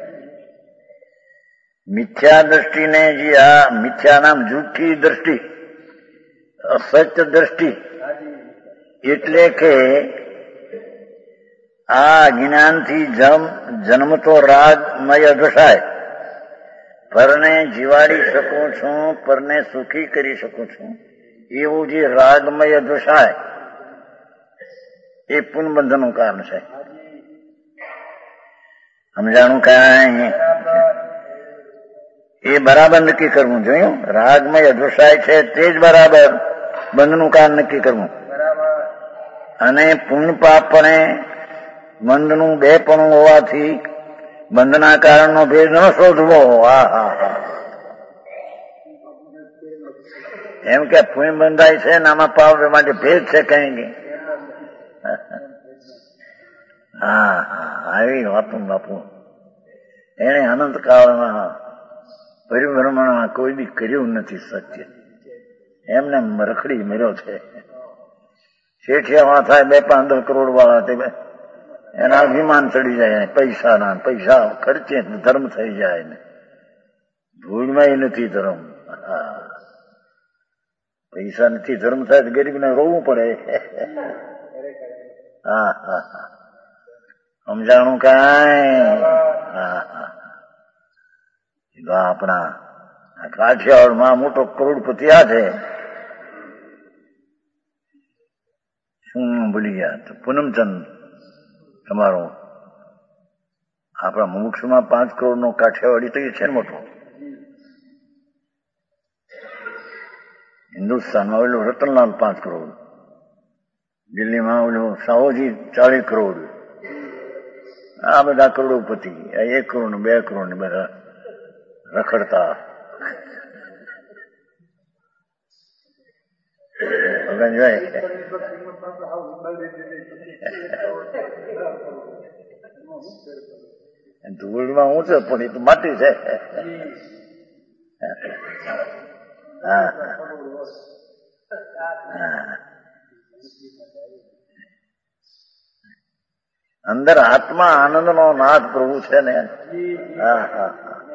મિથ્યા દ્રષ્ટિને જે આ મિથ્યા નામ જૂઠી દ્રષ્ટિ, અસત્ય દ્રષ્ટિ, એટલે કે આ જ્ઞાનથી જમ જન્મતો રાગમય દશાય પરને જીવાડી શકું છું, પરને સુખી કરી શકું છું, એવું જે રાગમય દશાય એ પુનબંધનનું કારણ છે. સમજાણું કાંઈ? એ બરાબર નક્કી કરવું જોયું. રાગમય અધોષાય છે તે જ બરાબર બંધનું કારણ નક્કી કરવું, અને પુણ્ય પાપને બંધનું બે પણ હોવાથી બંધના કારણનો ભેદ ન શોધવો. હા હા હા એમ કે પુણ્ય બંધાય છે ને આમાં પાપ માટે ભેદ છે કઈ. હા હા આવી વાતું બાપુ એને અનંત કાળમાં પરિભ્રમણમાં કોઈ બી કર્યું નથી સત્ય. એમને રખડી મર્યો છે. શેઠિયામાં થાય બે પાંચ કરોડ વાળા તે એના અભિમાન ચડી જાય, પૈસાના પૈસા ખર્ચે ધર્મ થઈ જાય ને ભૂલમાં એ નથી ધર્મ. પૈસા નથી ધર્મ થાય ગરીબને રોવું પડે. હા હા હા સમજાણું કાંઈ? હા હા આપણા કાઠિયાવાડમાં મોટો કરોડપતિ આ છે, શું ભૂલી ગયા? પૂનમચંદ તમારો આપણા મુમુક્ષમાં પાંચ કરોડ નો કાઠિયાવાડી તો એ છે ને મોટો. હિન્દુસ્તાનમાં ઓલું રતનલાલ પાંચ કરોડ, દિલ્હીમાં ઓલું સાહોજી ચાલીસ કરોડ, આ બધા કરોડોપતિ એક કરોડ ને બે કરોડ ને બધા રખડતા. ધૂળમાં હું છે પણ એ તો માટી છે. હા અંદર આત્મા આનંદ નો નાથ પ્રભુ છે ને. હા હા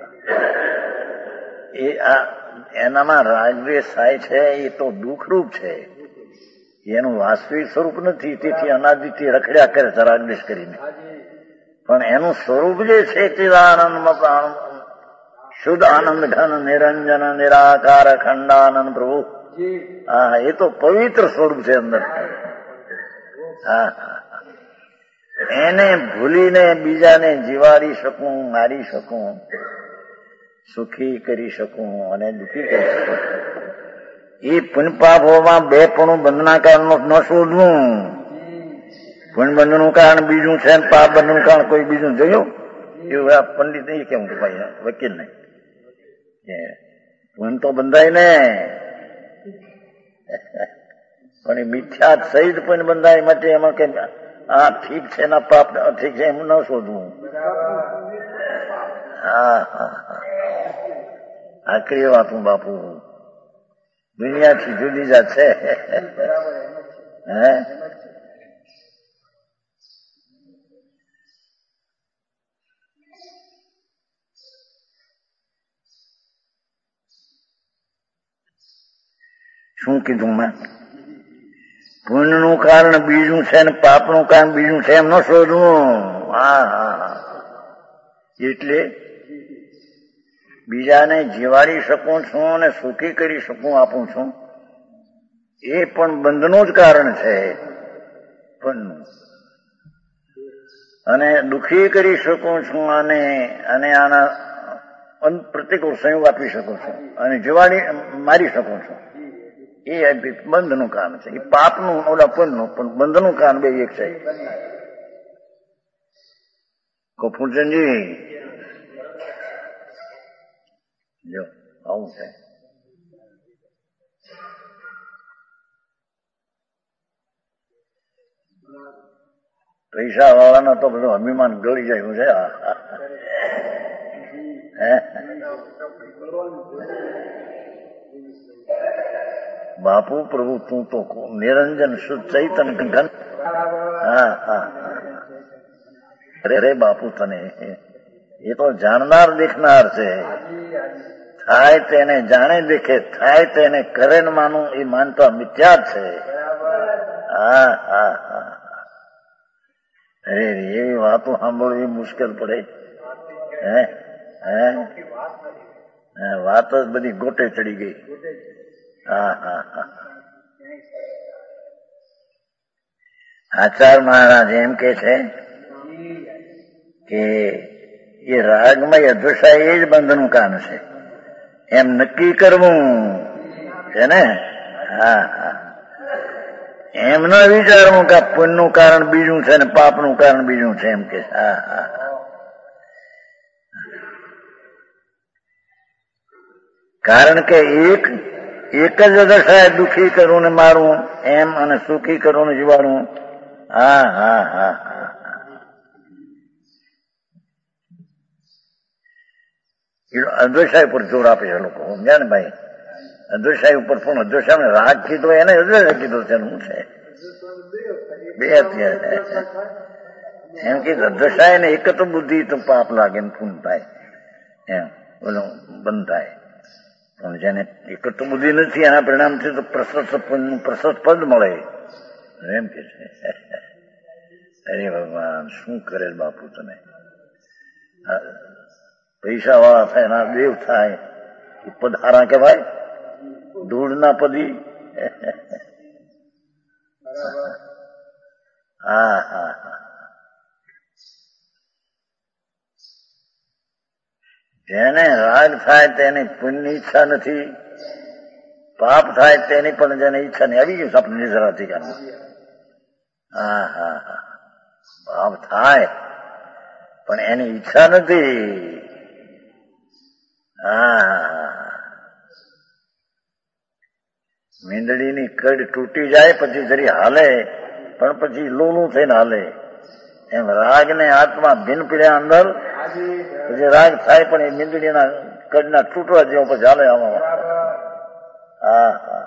એ એનામાં રાગદ્વેષ થાય છે એ તો દુઃખરૂપ છે, એનું વાસ્તવિક સ્વરૂપ નથી. તેથી અનાદિથી રખડ્યા કરે છે રાગદ્વેષ કરીને, પણ એનું સ્વરૂપ જે છે તે આનંદમાં શુદ્ધ આનંદ ઘન નિરંજન નિરાકાર ખંડાનંદ પ્રભુ. હા એ તો પવિત્ર સ્વરૂપ છે અંદર. હા એને ભૂલીને બીજાને જીવાડી શકું, મારી શકું, સુખી કરી શકું અને દુઃખી કરી શકું. એ પુણ્યપાપોમાં બે પણ બંધના કારણ ન શોધવું. પુણ્ય બંધનું કારણ બીજું છે, પાપ બંધનું કારણ કોઈ બીજું જોયું? એવું આ પંડિત નહીં કેવું ભાઈ, વકીલ નહીં. પુણ્ય તો બંધાય ને, પણ એ મિથ્યા સહિત પુણ્ય બંધાય માટે એમાં કે આ ઠીક છે ના પાપ ઠીક છે એમ ન શોધવું. હા હા હા આકરી વાતું બાપુ, દુનિયાથી જુદી જાત છે. હે શું કીધું મેં? પુણ્યનું કારણ બીજું છે ને પાપનું કારણ બીજું છે એમ ન શોધવું. હા હા હા એટલે બીજાને જીવાડી શકું છું અને સુખી કરી શકું આપું છું, એ પણ બંધનું જ કારણ છે. પણ અને દુઃખી કરી શકું છું અને અને આના પ્રતિકૂળ સંયોગ આપી શકું છું અને જીવાડી મારી શકું છું, એ બંધનું કારણ છે. એ પાપનું ઓલા પુણ્યનું પણ બંધનું કારણ બે એક છે. કપૂરચંદજી જો આવું છે. પૈસા વાળાનો તો બધું અભિમાન ગળી જાય છે. બાપુ પ્રભુ તું તો નિરંજન શુદ્ધ ચૈતન ઘન. હા હા અરે બાપુ તને એ તો જાણનાર દેખનાર છે. થાય તેને જાણે દેખે, થાય તેને કરે ન માનું એ માનતા મિથ્યા છે. હા હા હા અરે એવી વાતો સાંભળવી મુશ્કેલ પડે. હે હે વાત જ બધી ગોટે ચડી ગઈ. હા હા હા આચાર્ય મહારાજ એમ કે છે કે એ રાગમય અધ્વસા એ જ બંધનું કારણ છે એમ નક્કી કરવું છે ને. હા હા એમ ન વિચારવું કે પુણ્યનું કારણ બીજું છે ને પાપનું કારણ બીજું છે એમ કે. હા હા કારણ કે એક એક જ દશાએ દુઃખી કરવું ને મારવું એમ અને સુખી કરવું ને જીવાડવું. હા હા હા હા અદ્વૈતાય પર જોર આપે છે લોકો, સમજ્યા ને ભાઈ? અદ્વૈશાઈ ઉપર પણ અદ્વૈશાને રાગ કીધો એને અદ્વૈત કીધો છે શું છે બે અત્યારે એમ કે અદ્વૈશાઈ ને એક તો બુદ્ધિ તો પાપ લાગે ને પૂન થાય એમ બોલો બંધ થાય પણ જેને એક તો બુદ્ધિ નથી એના પરિણામથી તો પ્રશસ્ત પ્રશસ્ત પદ મળે એમ કે છે. અરે ભગવાન શું કરે બાપુ તમે પૈસા વાળા થાય એના દેવ થાય એ પદ હારા કહેવાય ધૂળ ના પદી. હા હા હા જેને રાગ થાય તેની પુણ્યની ઈચ્છા નથી, પાપ થાય તેની પણ જેને ઈચ્છા નહીં. આવી ગયું આપણે નિજરાતી કારમાં. હા હા હા પાપ થાય પણ એની ઈચ્છા નથી. હા મીંદડીની કડ તૂટી જાય પછી જરી હાલે પણ પછી લોલું થઈને હાલે એમ રાગ ને આત્મા ભિન્ન પીડ્યા અંદર પછી રાગ થાય પણ એ મીંદડીના કડના તૂટવા જેવો પછી હાલે આમાં. હા હા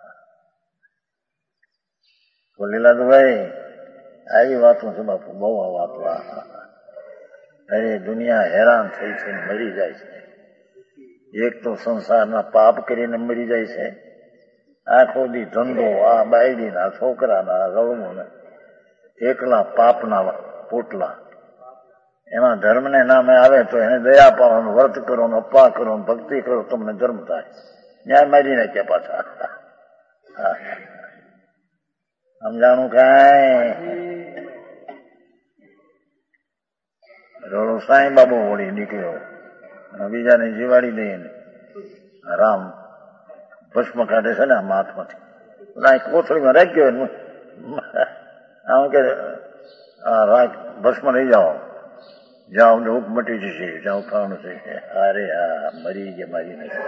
બોલેલા તો ભાઈ આવી વાતો છે બાપુ બહુ આ વાતો. અરે દુનિયા હેરાન થઈ છે મરી જાય છે. એક તો સંસારના પાપ કરીને મરી જાય છે, આખો દી ધંધો આ બાયડીના છોકરાના રળમું એકલા પાપના પોટલા. એમાં ધર્મને નામે આવે તો એને દયા પાડવાનું, વ્રત કરો, અપા કરો, ભક્તિ કરો, તમને ધર્મ થાય. ન્યાય મારી નાખ્યા પાછા. સમજાણું કાંઈ રોડો સાંઈ બાબો વળી નીકળ્યો, બીજાને જીવાડી દઈને રામ ભસ્મ કાઢે છે ને આમ હાથમાંથી, કોથળીમાં રાખ્યો આમ કે રાખ ભસ્મ લઈ જાઓ, જાઓ દુઃખ મટી જશે, જાઓ ખાવાનું છે. અરે હા મરી ગયા મારી નથી.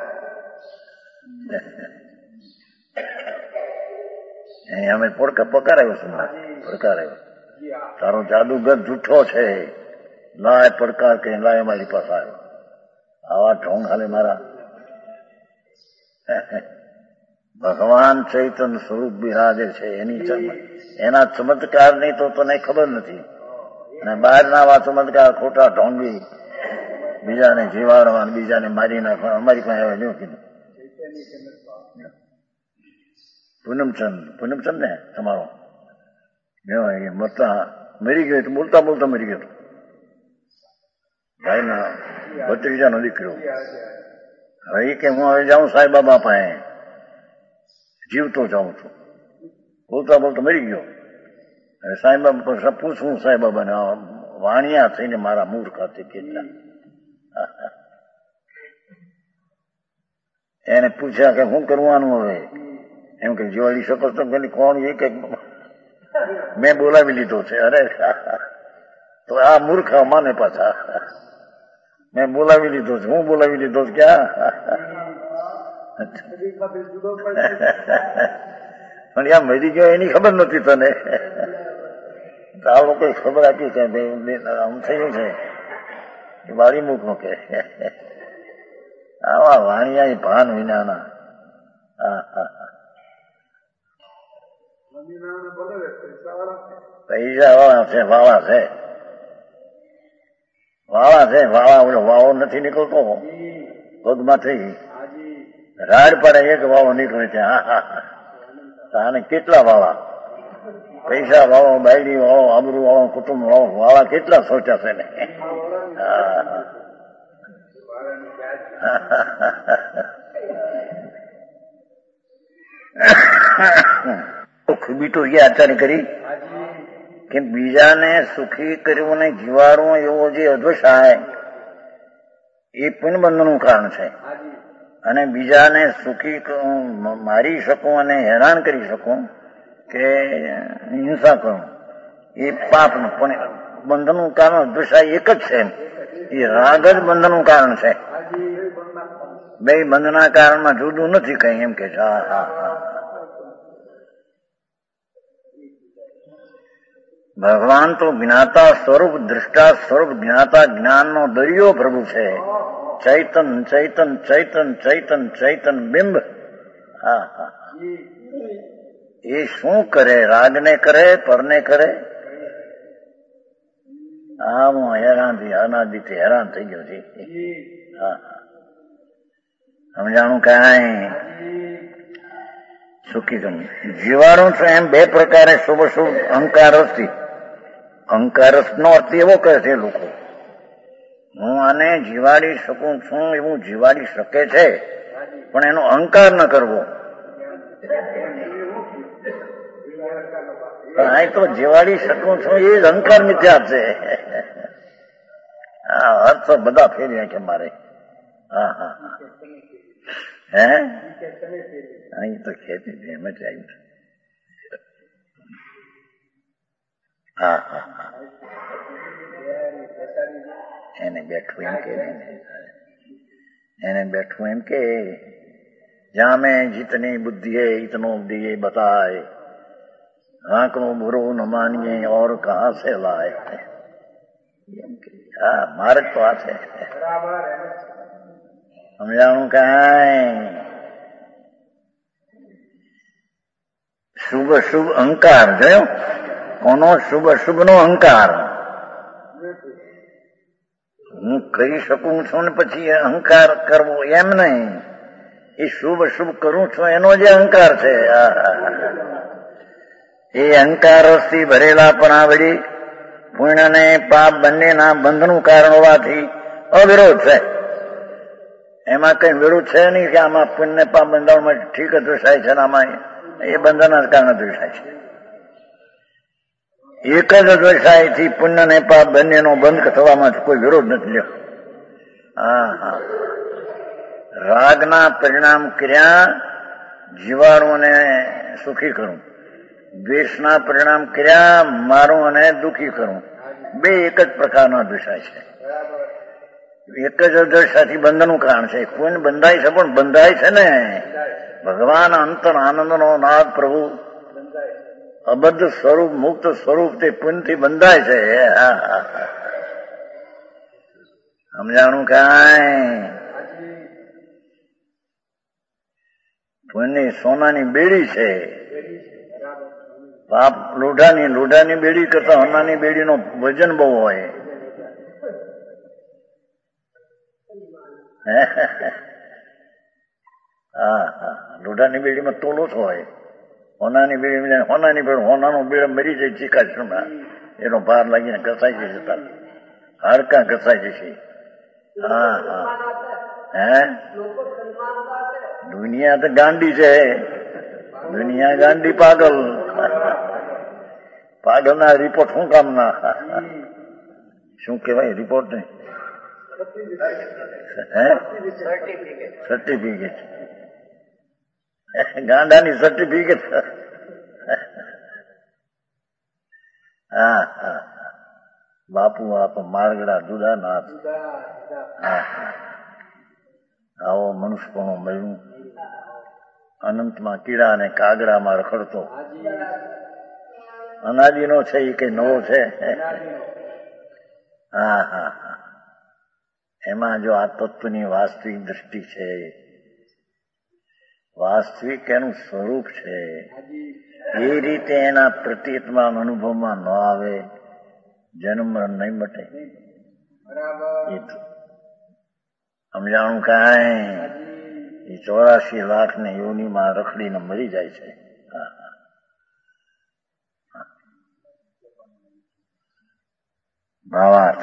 અહીંયા અમે પડકા પકારાયો છું, પડકારાયો તારો જાદુગર જૂઠો છે, લાય પડકાર કે લાય મારી પાસે આવ્યો. આવા ઢોંગ હાલે મારા. ભગવાન ચૈતન્ય સ્વરૂપ બિરાજે છે, એની એના ચમત્કાર નહીં તો તને ખબર નથી. અને બહારના આવા ચમત્કાર ખોટા ઢોંગી બીજાને જીવાડવા બીજાને મારી નાખવા. અમારી પાસે આવે નહીં કીધું પૂનમચંદ પૂનમચંદ ને તમારો મરતા મરી ગયો તો બોલતા બોલતા મરી ગયો. ભાઈ ના ભત્રીજાનો દીકરો. હવે કે હું હવે જાઉં સાંઈ બાબા પાસે, જીવતો જાઉં છું, બોલતા બોલતા મરી ગયો. હવે સાંઈ બાબા પાસે પૂછવું સાંઈ બાબાને વાણિયા થઈને મારા મૂર્ખ હાથે કેટલા. એને પૂછ્યા કે શું કરવાનું હવે? એમ કે જીવાડી શકો તો પેલી કોણ એ કે મેં બોલાવી લીધો છે. અરે તો આ મૂર્ખ માને પાછા મેં બોલાવી લીધો છે. હું બોલાવી લીધો છે ક્યાં? પણ યા મરી ગયો એની ખબર નથી તને. આ લોકો ખબર આપી છે આમ થયું છે એ વાળી મૂકનો કે આવા વાણિયા ભાન વિનાના. હા હા પૈસા વાળા છે, વાળા છે, વાળા છે, વાળા ઓલો વાવો નથી નીકળતો પગમાં થઈ રાડ પડે એક વાવો નીકળે છે. હા હા આને કેટલા વાળા, પૈસા વાળો, બાયડી વાળો, આબરૂ વાળો, કુટુંબ વાળો, વાળા કેટલા સોચ્યા છે ને. ખૂબી તો એ આચાર્ય કરી કે બીજાને સુખી કરવું ને જીવાડવું એવો જે અદ્વૈસાય એ પુણ્યબંધનું કારણ છે. અને બીજાને સુખી મારી શકું અને હેરાન કરી શકું કે હિંસા કરું એ પાપનું પણ બંધનનું કારણ અદ્વૈસાય એક જ છે. એ રાગ જ બંધનનું કારણ છે. બે બંધના કારણમાં જુદું નથી કઈ એમ કે છે. હા હા હા ભગવાન તો જ્ઞાતા સ્વરૂપ, દ્રષ્ટા સ્વરૂપ, જ્ઞાતા જ્ઞાનનો દરિયો પ્રભુ છે. ચૈતન ચૈતન ચૈતન ચૈતન ચૈતન બિંબ. હા હા, એ શું કરે? રાગને કરે, પરને કરે? હા, હું હેરાનથી અનાદિથી હેરાન થઈ ગયો છે. હા હા, સમજાણું કાંઈ? સુખી ગમ જીવાણું છું એમ બે પ્રકારે શુભ શુભ અહંકારસથી. અહંકારસ નો અર્થ એવો કહે છે લોકો, હું આને જીવાડી શકું છું એવું જીવાડી શકે છે, પણ એનો અહંકાર ન કરવો. અહીં તો જીવાડી શકું છું એ જ અહંકાર મિથ્યા છે. હા, અર્થ બધા ફેર્યા કે મારે. હા હા હા, હે અહીં તો ખેતી એમ જ આવ્યું. હા હા હા, એને બેઠું એમ કે એને બેઠું એમ કે जहां में जितनी बुद्धि है इतनो दिए बताए, आंकड़ों बुरो न मानिए और कहां से लाए. હા, મારે તો આ છે. સમજાણું કાંઈ? શુભ શુભ અહંકાર જોયો? કોનો? શુભ શુભ નો અહંકાર. હું કરી શકું છું ને પછી અહંકાર કરવો એમ નહીં. એ શુભ શુભ કરું છું એનો જે અહંકાર છે, એ અહંકારથી ભરેલા પણ આવડી પુણ્ય અને પાપ બંનેના બંધનું કારણ હોવાથી અવિરોધ છે. એમાં કઈ વિરોધ છે નહીં કે આમાં પુણ્ય પાપ બંધાવવામાં ઠીક જ દોષાય છે, આમાં એ બંધનના જ કારણે દોષાય છે. એક જ દ્વેષાયથી પુણ્ય અને પાપ બંનેનો બંધ થવામાં કોઈ વિરોધ નથી લ્યો. હા હા, રાગના પરિણામ કર્યા જીવાણુને સુખી કરું, દ્વેષના પરિણામ કર્યા મારું અને દુઃખી કરું. બે એક જ પ્રકારના દ્વેષાય છે. એક જ દ્વેષાથી બંધનનું કારણ છે. કોઈ બંધાય છે પણ બંધાય છે ને ભગવાન અંતર આનંદનો નાથ પ્રભુ અબદ્ધ સ્વરૂપ મુક્ત સ્વરૂપ તે પુણ્યથી બંધાય છે. સમજાણું કાંઈ? પુણ્ય સોનાની બેડી છે, પાપ લોઢાની લોઢાની બેડી કરતા સોનાની બેડીનો વજન બહુ હોય. હા હા, લોઢાની બેડીમાં તોલો જ હોય. હોનાની બેડી હોનાની બેડ હોનાનો બેડ મરી જાય ચીકાશમાં, એનો ભાર લાગીને ઘસાઈ જશે, તાર હાડકા ઘસાઈ જશે. હા હા, હે દુનિયા તો ગાંડી છે. દુનિયા ગાંડી પાગલ. પાગલના રિપોર્ટ શું કામના? શું કેવાય રિપોર્ટ ને? હે સર્ટિફિકેટ. ગાંડાની સર્ટિફિકેટ. હા હા, બાપુ આપ મારગડા જુદા નાથ. હા હા, આવો મનુષ્યપણો મળ્યું. અનંતમાં કીડા અને કાગડામાં રખડતો અનાદિનો છે, એ કઈ નવો છે? હા હા હા, એમાં જો આ તત્વની વાસ્તવિક દ્રષ્ટિ છે, વાસ્તવિક એનું સ્વરૂપ છે, એ રીતે એના પ્રતીતમાં અનુભવમાં ન આવે, જન્મ નહીં મટે. સમજાણું કાંઈ? એ ચોરાશી લાખ ને યોનીમાં રખડીને મરી જાય છે. ભાવાર્થ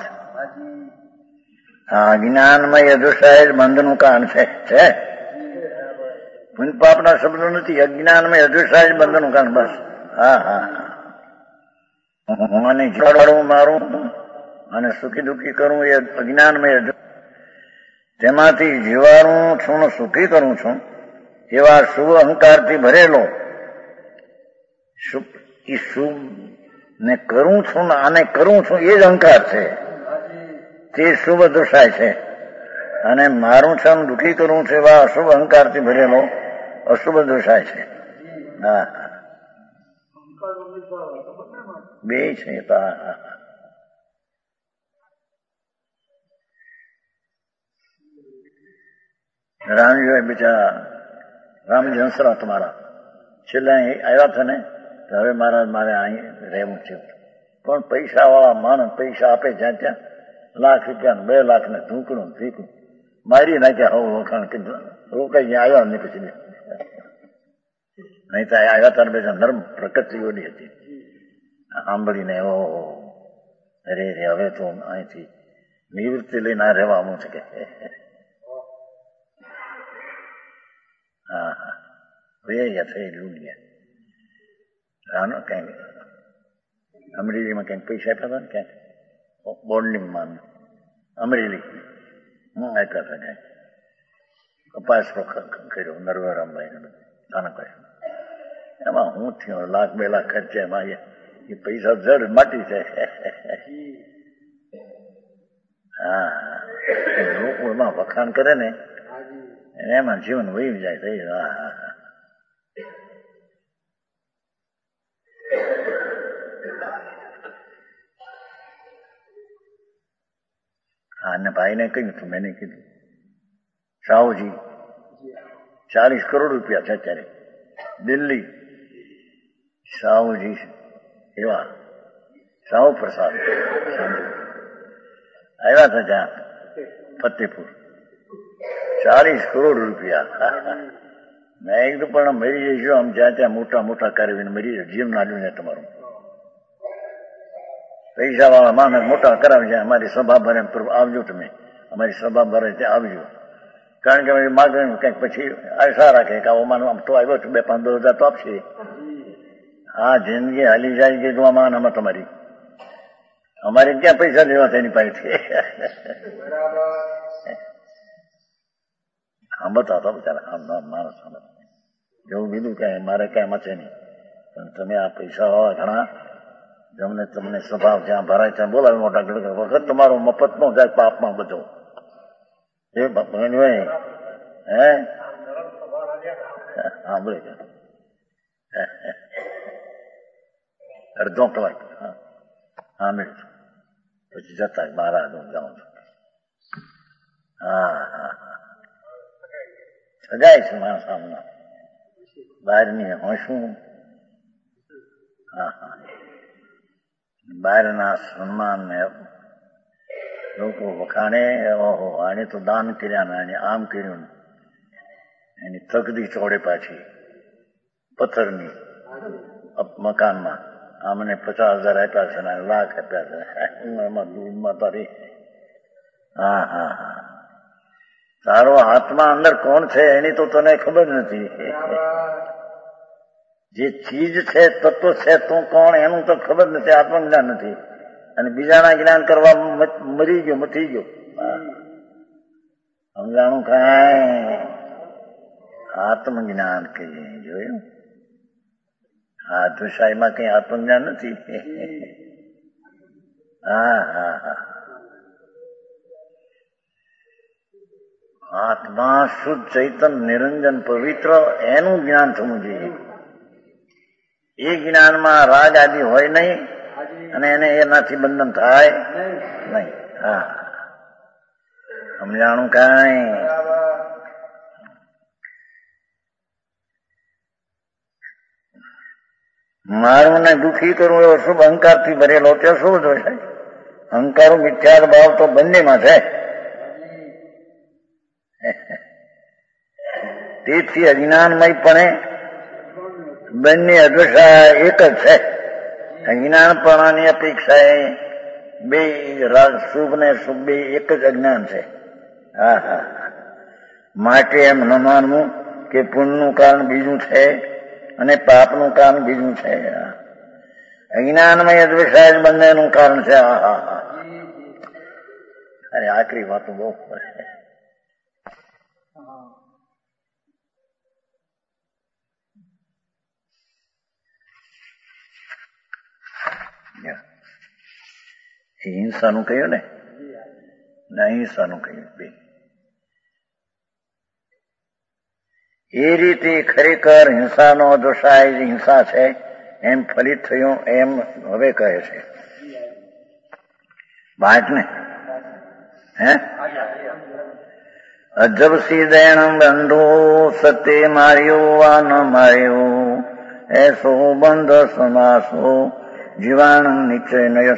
આ અજ્ઞાનમય અદૃશ્ય બંધનું કારણ છે. છે પુણ્ય પાપના શબ્દો નથી, અજ્ઞાનમય અદૃશ્ય બંધનું કારણ. બસ. હા હા, હું આને જીવાડું મારું અને સુખી દુઃખી કરું એ અજ્ઞાનમય. તેમાંથી જીવાડું છું ને સુખી કરું છું એવા શુભ અહંકારથી ભરેલો એ શુભ ને કરું છું ને આને કરું છું એ જ અહંકાર છે, તે શુભ દોષાય છે. અને મારું છે દુઃખી કરું છું એવા અશુભ અહંકારથી ભરેલો અશુભ દોષાય છે. હા હા, બે છે. રામજી બિચારા રામજી હંસરા તમારા છેલ્લા આવ્યા હતા ને તો હવે મહારાજ મારે અહીં રહેવું છે, પણ પૈસા વાળા માણસ પૈસા આપે જ્યાં ત્યાં લાખ રૂપિયા બે લાખ ને ધૂકણું ધીકણું મારી નાખ્યા હવ વખાણ કીધું રોકાઈ ગયા આવ્યા નહીં પછી નહીં તો આવ્યા તાર બેસા નર્મ પ્રકૃતિઓની હતી સાંભળીને ઓ અરે રે હવે તો અહીંથી નિવૃત્તિ લઈને આ રહેવાનું છે કે હા હા વૈયા થઈ લૂંડિયા રાનો કઈક અમરેલીમાં કંઈક પૈસા આપ્યા હતા ને ક્યાંક બોન્ડિંગમાં અમરેલી હું આપ્યા હતા ક્યાંક કપાસ કર્યો નરવરામભાઈ નાનકભાઈ એમાં હું થયો લાખ બે લાખ ખર્ચે એમાં એ પૈસા જડ માટી છે. હા લોકો એમાં વખાણ કરે ને એમાં જીવન વહી જાય થઈ. હા હા હા હા ને ભાઈને કહ્યું હતું, મેને કીધું સાહુજી ચાલીસ કરોડ રૂપિયા છે અત્યારે દિલ્હી. સાહુજી એવા સાહુ પ્રસાદ આવ્યા હતા ત્યાં ફતેપુર, ચાલીસ કરોડ રૂપિયા. મેં કીધું પણ મરી જઈશું આમ જ્યાં ત્યાં મોટા મોટા કરવીને મરી જાય જીવ નાડ્યું ને તમારું પૈસા વાળા માણસ મોટા કરાવી જાય. અમારી સભા ભરે આવજો, તમે અમારી સભા ભરે ત્યાં આવજો, કારણ કે અમારી માગણી કંઈક પછી આશા રાખે કે આવો માનો આમ તો આવ્યો છું બે પાંચ દો હજાર તો આપશે. હા જિંદગી હાલી જાય કે જોવામાં આમાં તમારી અમારે ક્યાં પૈસા લેવા તેની પાસેથી. આમ બતાવતો બિચારા આમ માણસ જેવું બીજું કઈ મારે કઈ મચે નહીં, પણ તમે આ પૈસા હોવા ઘણા તમને તમને સ્વભાવ જ્યાં ભરાય ત્યાં બોલાવે મોટા વખત તમારો મફત નો જાય પાપમાં બધો એ હે સાંભળે છે અડધો કલાક હા મિનિટ પછી જતા મહારાજ હું જાઉં છું. હા હા હા સગાય છે મારા સામના બહારની હોશું. હા હા બહારના સન્માન ને લોકો વખાણે ઓહો આને તો દાન કર્યા ને આને આમ કર્યું ને એની તકદી ચોડે પાછી પથ્થરની મકાનમાં આમને પચાસ હજાર આપ્યા છે ને લાખ આપ્યા છે એમાં દૂધમાં તારી. હા હા હા તારો હાથમાં અંદર કોણ છે એની તો તને ખબર નથી. જે ચીજ છે તત્વ છે તું કોણ એનું તો ખબર નથી, આત્મજ્ઞાન નથી, અને બીજાના જ્ઞાન કરવા મરી ગયો મથી ગયો. સમજાણું કઈ આત્મજ્ઞાન કહીએ જોયું. હા દુષાઈમાં કઈ આત્મજ્ઞાન નથી. હા હા હા આત્મા શુદ્ધ ચૈતન નિરંજન પવિત્ર એનું જ્ઞાન થવું જોઈએ. એ જ્ઞાનમાં રાગ આદિ હોય નહીં અને એને એનાથી બંધન થાય નહીં. હા સમજાણું કઈ. મારું ને દુઃખી કરવું એવો શુભ અહંકાર થી ભરેલો તે શું જોશે? અહંકારો મિથ્યા ભાવ તો બંનેમાં છે. તેથી અજ્ઞાનમય પણ બંને અદૃશ્ય એક જ છે. અજ્ઞાનપણાની અપેક્ષાએ બે શુભ ને શુભ બે એક જ અજ્ઞાન છે. હા હા માટે એમ ન માનવું કે પુણ્યનું કારણ બીજું છે અને પાપનું કારણ બીજું છે. અજ્ઞાનમય અદૃશ્ય જ બંનેનું કારણ છે. હા હા હા અરે આખરી વાતો બહુ હિંસાનું કહ્યું ને અહિંસાનું કહ્યું બે. એ રીતે ખરેખર હિંસાનો દોષાય હિંસા છે એમ ફલિત થયું એમ હવે કહે છે વાત ને. હે અજબ સી દેણ બંધુ સત્ય માર્યો વા ન માર્યો એસો બંધ સમાસો જીવાણ નિશ્ચય નયસ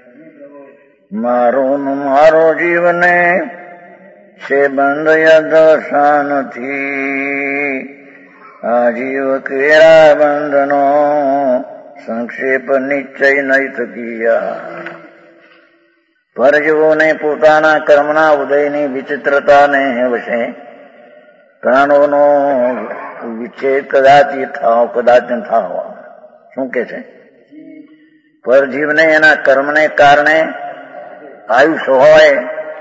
મારો ન મારો જીવને છે બંધ યદશા નથી આ જીવ કેળા બંધનો સંક્ષેપ નિશ્ચય નહીં થકીયા પરજીવોને પોતાના કર્મના ઉદયની વિચિત્રતાને વશે પ્રાણોનો વિચ્છેદ કદાચિત થાવ કદાચ થાવ. શું કે છે? પરજીવને એના કર્મને કારણે આયુષ્ય હોય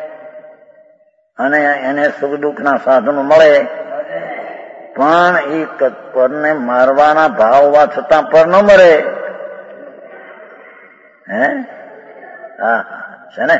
અને એને સુખ દુઃખના સાધનો મળે, પણ એ પરને મારવાના ભાવ હોવા છતાં પર ન મરે. હે હા છે ને,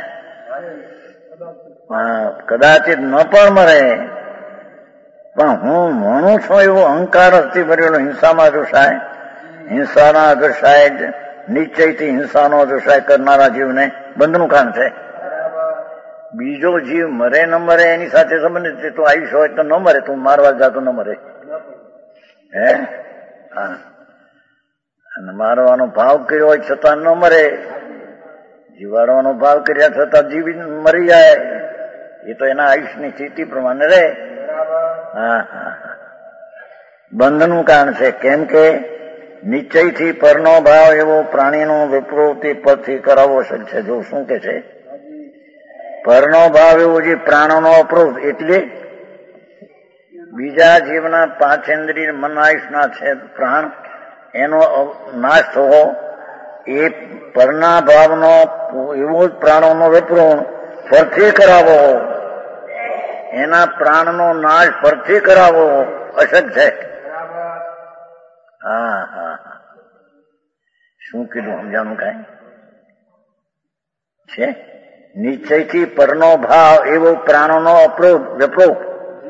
કદાચિત ન પણ મરે, પણ હું ભણું છું એવો અહંકાર અસ્થિ ભરેલો હિંસામાં જોશાય, હિંસાના જોશાય, નિશ્ચયથી હિંસાનો જોશાય કરનારા જીવને બંધનું કામ છે. બીજો જીવ મરે ન મરે એની સાથે સંબંધિત છે. તું આયુષ્ય હોય તો ન મરે, તું મારવા જાતો ન મરે. હે હા, અને મારવાનો ભાવ કર્યો હોય છતાં ન મરે, જીવાડવાનો ભાવ કર્યા છતાં જીવી મરી જાય. એ તો એના આયુષ્યની સ્થિતિ પ્રમાણે રહે. હા હા, બંધનું કારણ છે. કેમ કે નિશ્ચયથી પરનો ભાવ એવો પ્રાણીનો વિપ્રવૃત્તિ પરથી કરાવવો છે. જો શું કે છે, પરનો ભાવ એવો જે પ્રાણોનો અપ્રોધ, એટલે બીજા જીવના પાંચેન્દ્રિય મન આયુષના છે પ્રાણ, એનો નાશ થવો એ પરના ભાવનો એવો જ પ્રાણોનો વિપ્રવૃત્તિ પરથી કરાવો, એના પ્રાણનો નાશ પરથી કરાવો અશક્ય છે. હા હા હા, શું કીધું સમજાણું કાંઈ છે? નિશ્ચયથી પરનો ભાવ એવો પ્રાણનો અપ્રોધ વિપ્રોધ,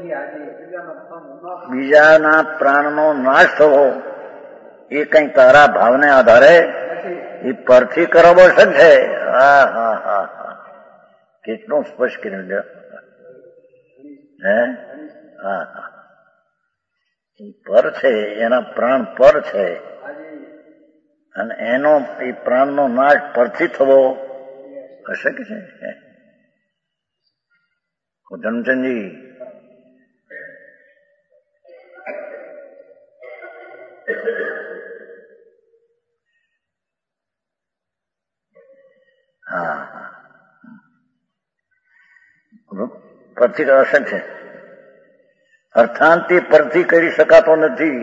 બીજાના પ્રાણનો નાશ થવો એ કઈ તારા ભાવને આધારે એ પરથી કરાવો છે. હા હા હા હા, કેટલું સ્પષ્ટ કરી દે. હે હા હા, પર છે, એના પ્રાણ પર છે, અને એનો એ પ્રાણનો નાશ પરથી થવો અશક્ય છે. ધનચંદજી હા હા, પરથી અશક્ય છે. અર્થાંત પરથી કરી શકાતો નથી.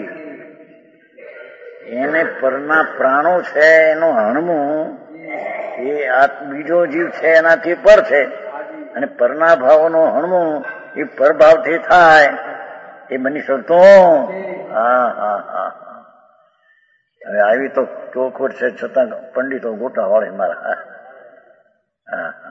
એને પરના પ્રાણો છે એનો હણમું એ આ બીજો જીવ છે એનાથી પર છે, અને પરના ભાવોનો હણમું એ પરભાવથી થાય એ બની શકતો. હા હા હા, હવે આવી તો ચોખવટ છે છતાં પંડિતો ગોટા વાળે મારા. હા હા,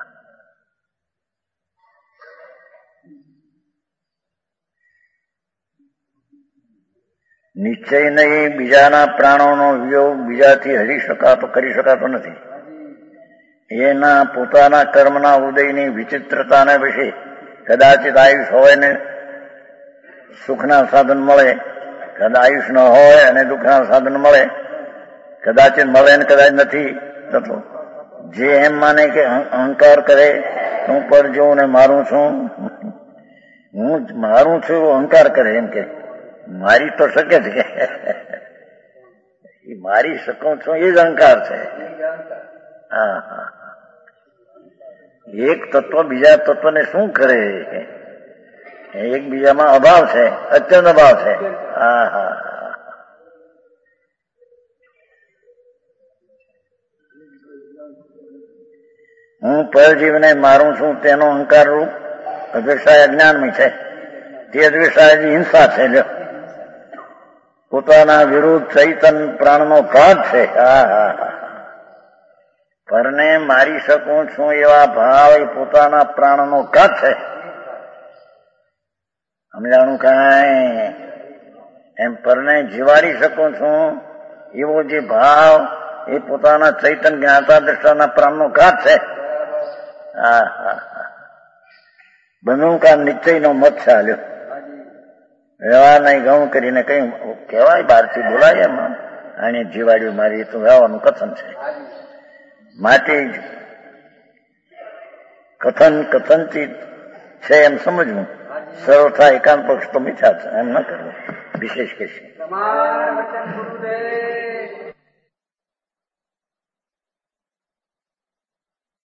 નિશ્ચય નહીં, બીજાના પ્રાણોનો વિયોગ બીજાથી હરી શકાતો કરી શકાતો નથી. એના પોતાના કર્મના ઉદયની વિચિત્રતાને વિશે કદાચિત આયુષ હોય ને સુખના સાધન મળે, કદાચ આયુષ ન હોય અને દુઃખના સાધન મળે, કદાચિત મળે ને કદાચ નથી થતો. જે એમ માને કે અહંકાર કરે હું પર જોઉં ને મારું છું, હું મારું છું એવો અહંકાર કરે, એમ કે મારી તો શકે છે, એ મારી શકું છું એ જ અહંકાર છે. હા હા, એક તત્વ બીજા તત્વને શું કરે? એકબીજામાં અભાવ છે, અત્યંત અભાવ છે. હા હા, હું પરજીવને મારું છું તેનો અહંકાર રૂપ અદ્વેષાય અજ્ઞાનમય છે. તે અદ્વેષાય હિંસા છે. લ્યો, પોતાના વિરુદ્ધ ચૈતન પ્રાણનો ઘાત છે. હા હા હા, પરને મારી શકું છું એવા ભાવ એ પોતાના પ્રાણનો ઘાત છે. સમજાણું કાંઈ? એમ પરને જીવાડી શકું છું એવો જે ભાવ એ પોતાના ચૈતન જ્ઞાતા દ્રષ્ટાના પ્રાણનો ઘાત છે. હા હા હા, બંધનું કામ નિશ્ચયનો મત ચાલ્યો. વ્યવહારના ઘણું કરીને કઈ કહેવાય, બહારથી બોલાય એમ આને જીવાડ્યું મારી તો વ્યવહારનું કથન છે. માટે કથન કથનથી છે એમ સમજવું, સરળ થાય. એકાંત પક્ષ તો મીઠા છે એમ ન કરવું. વિશેષ કહેશે.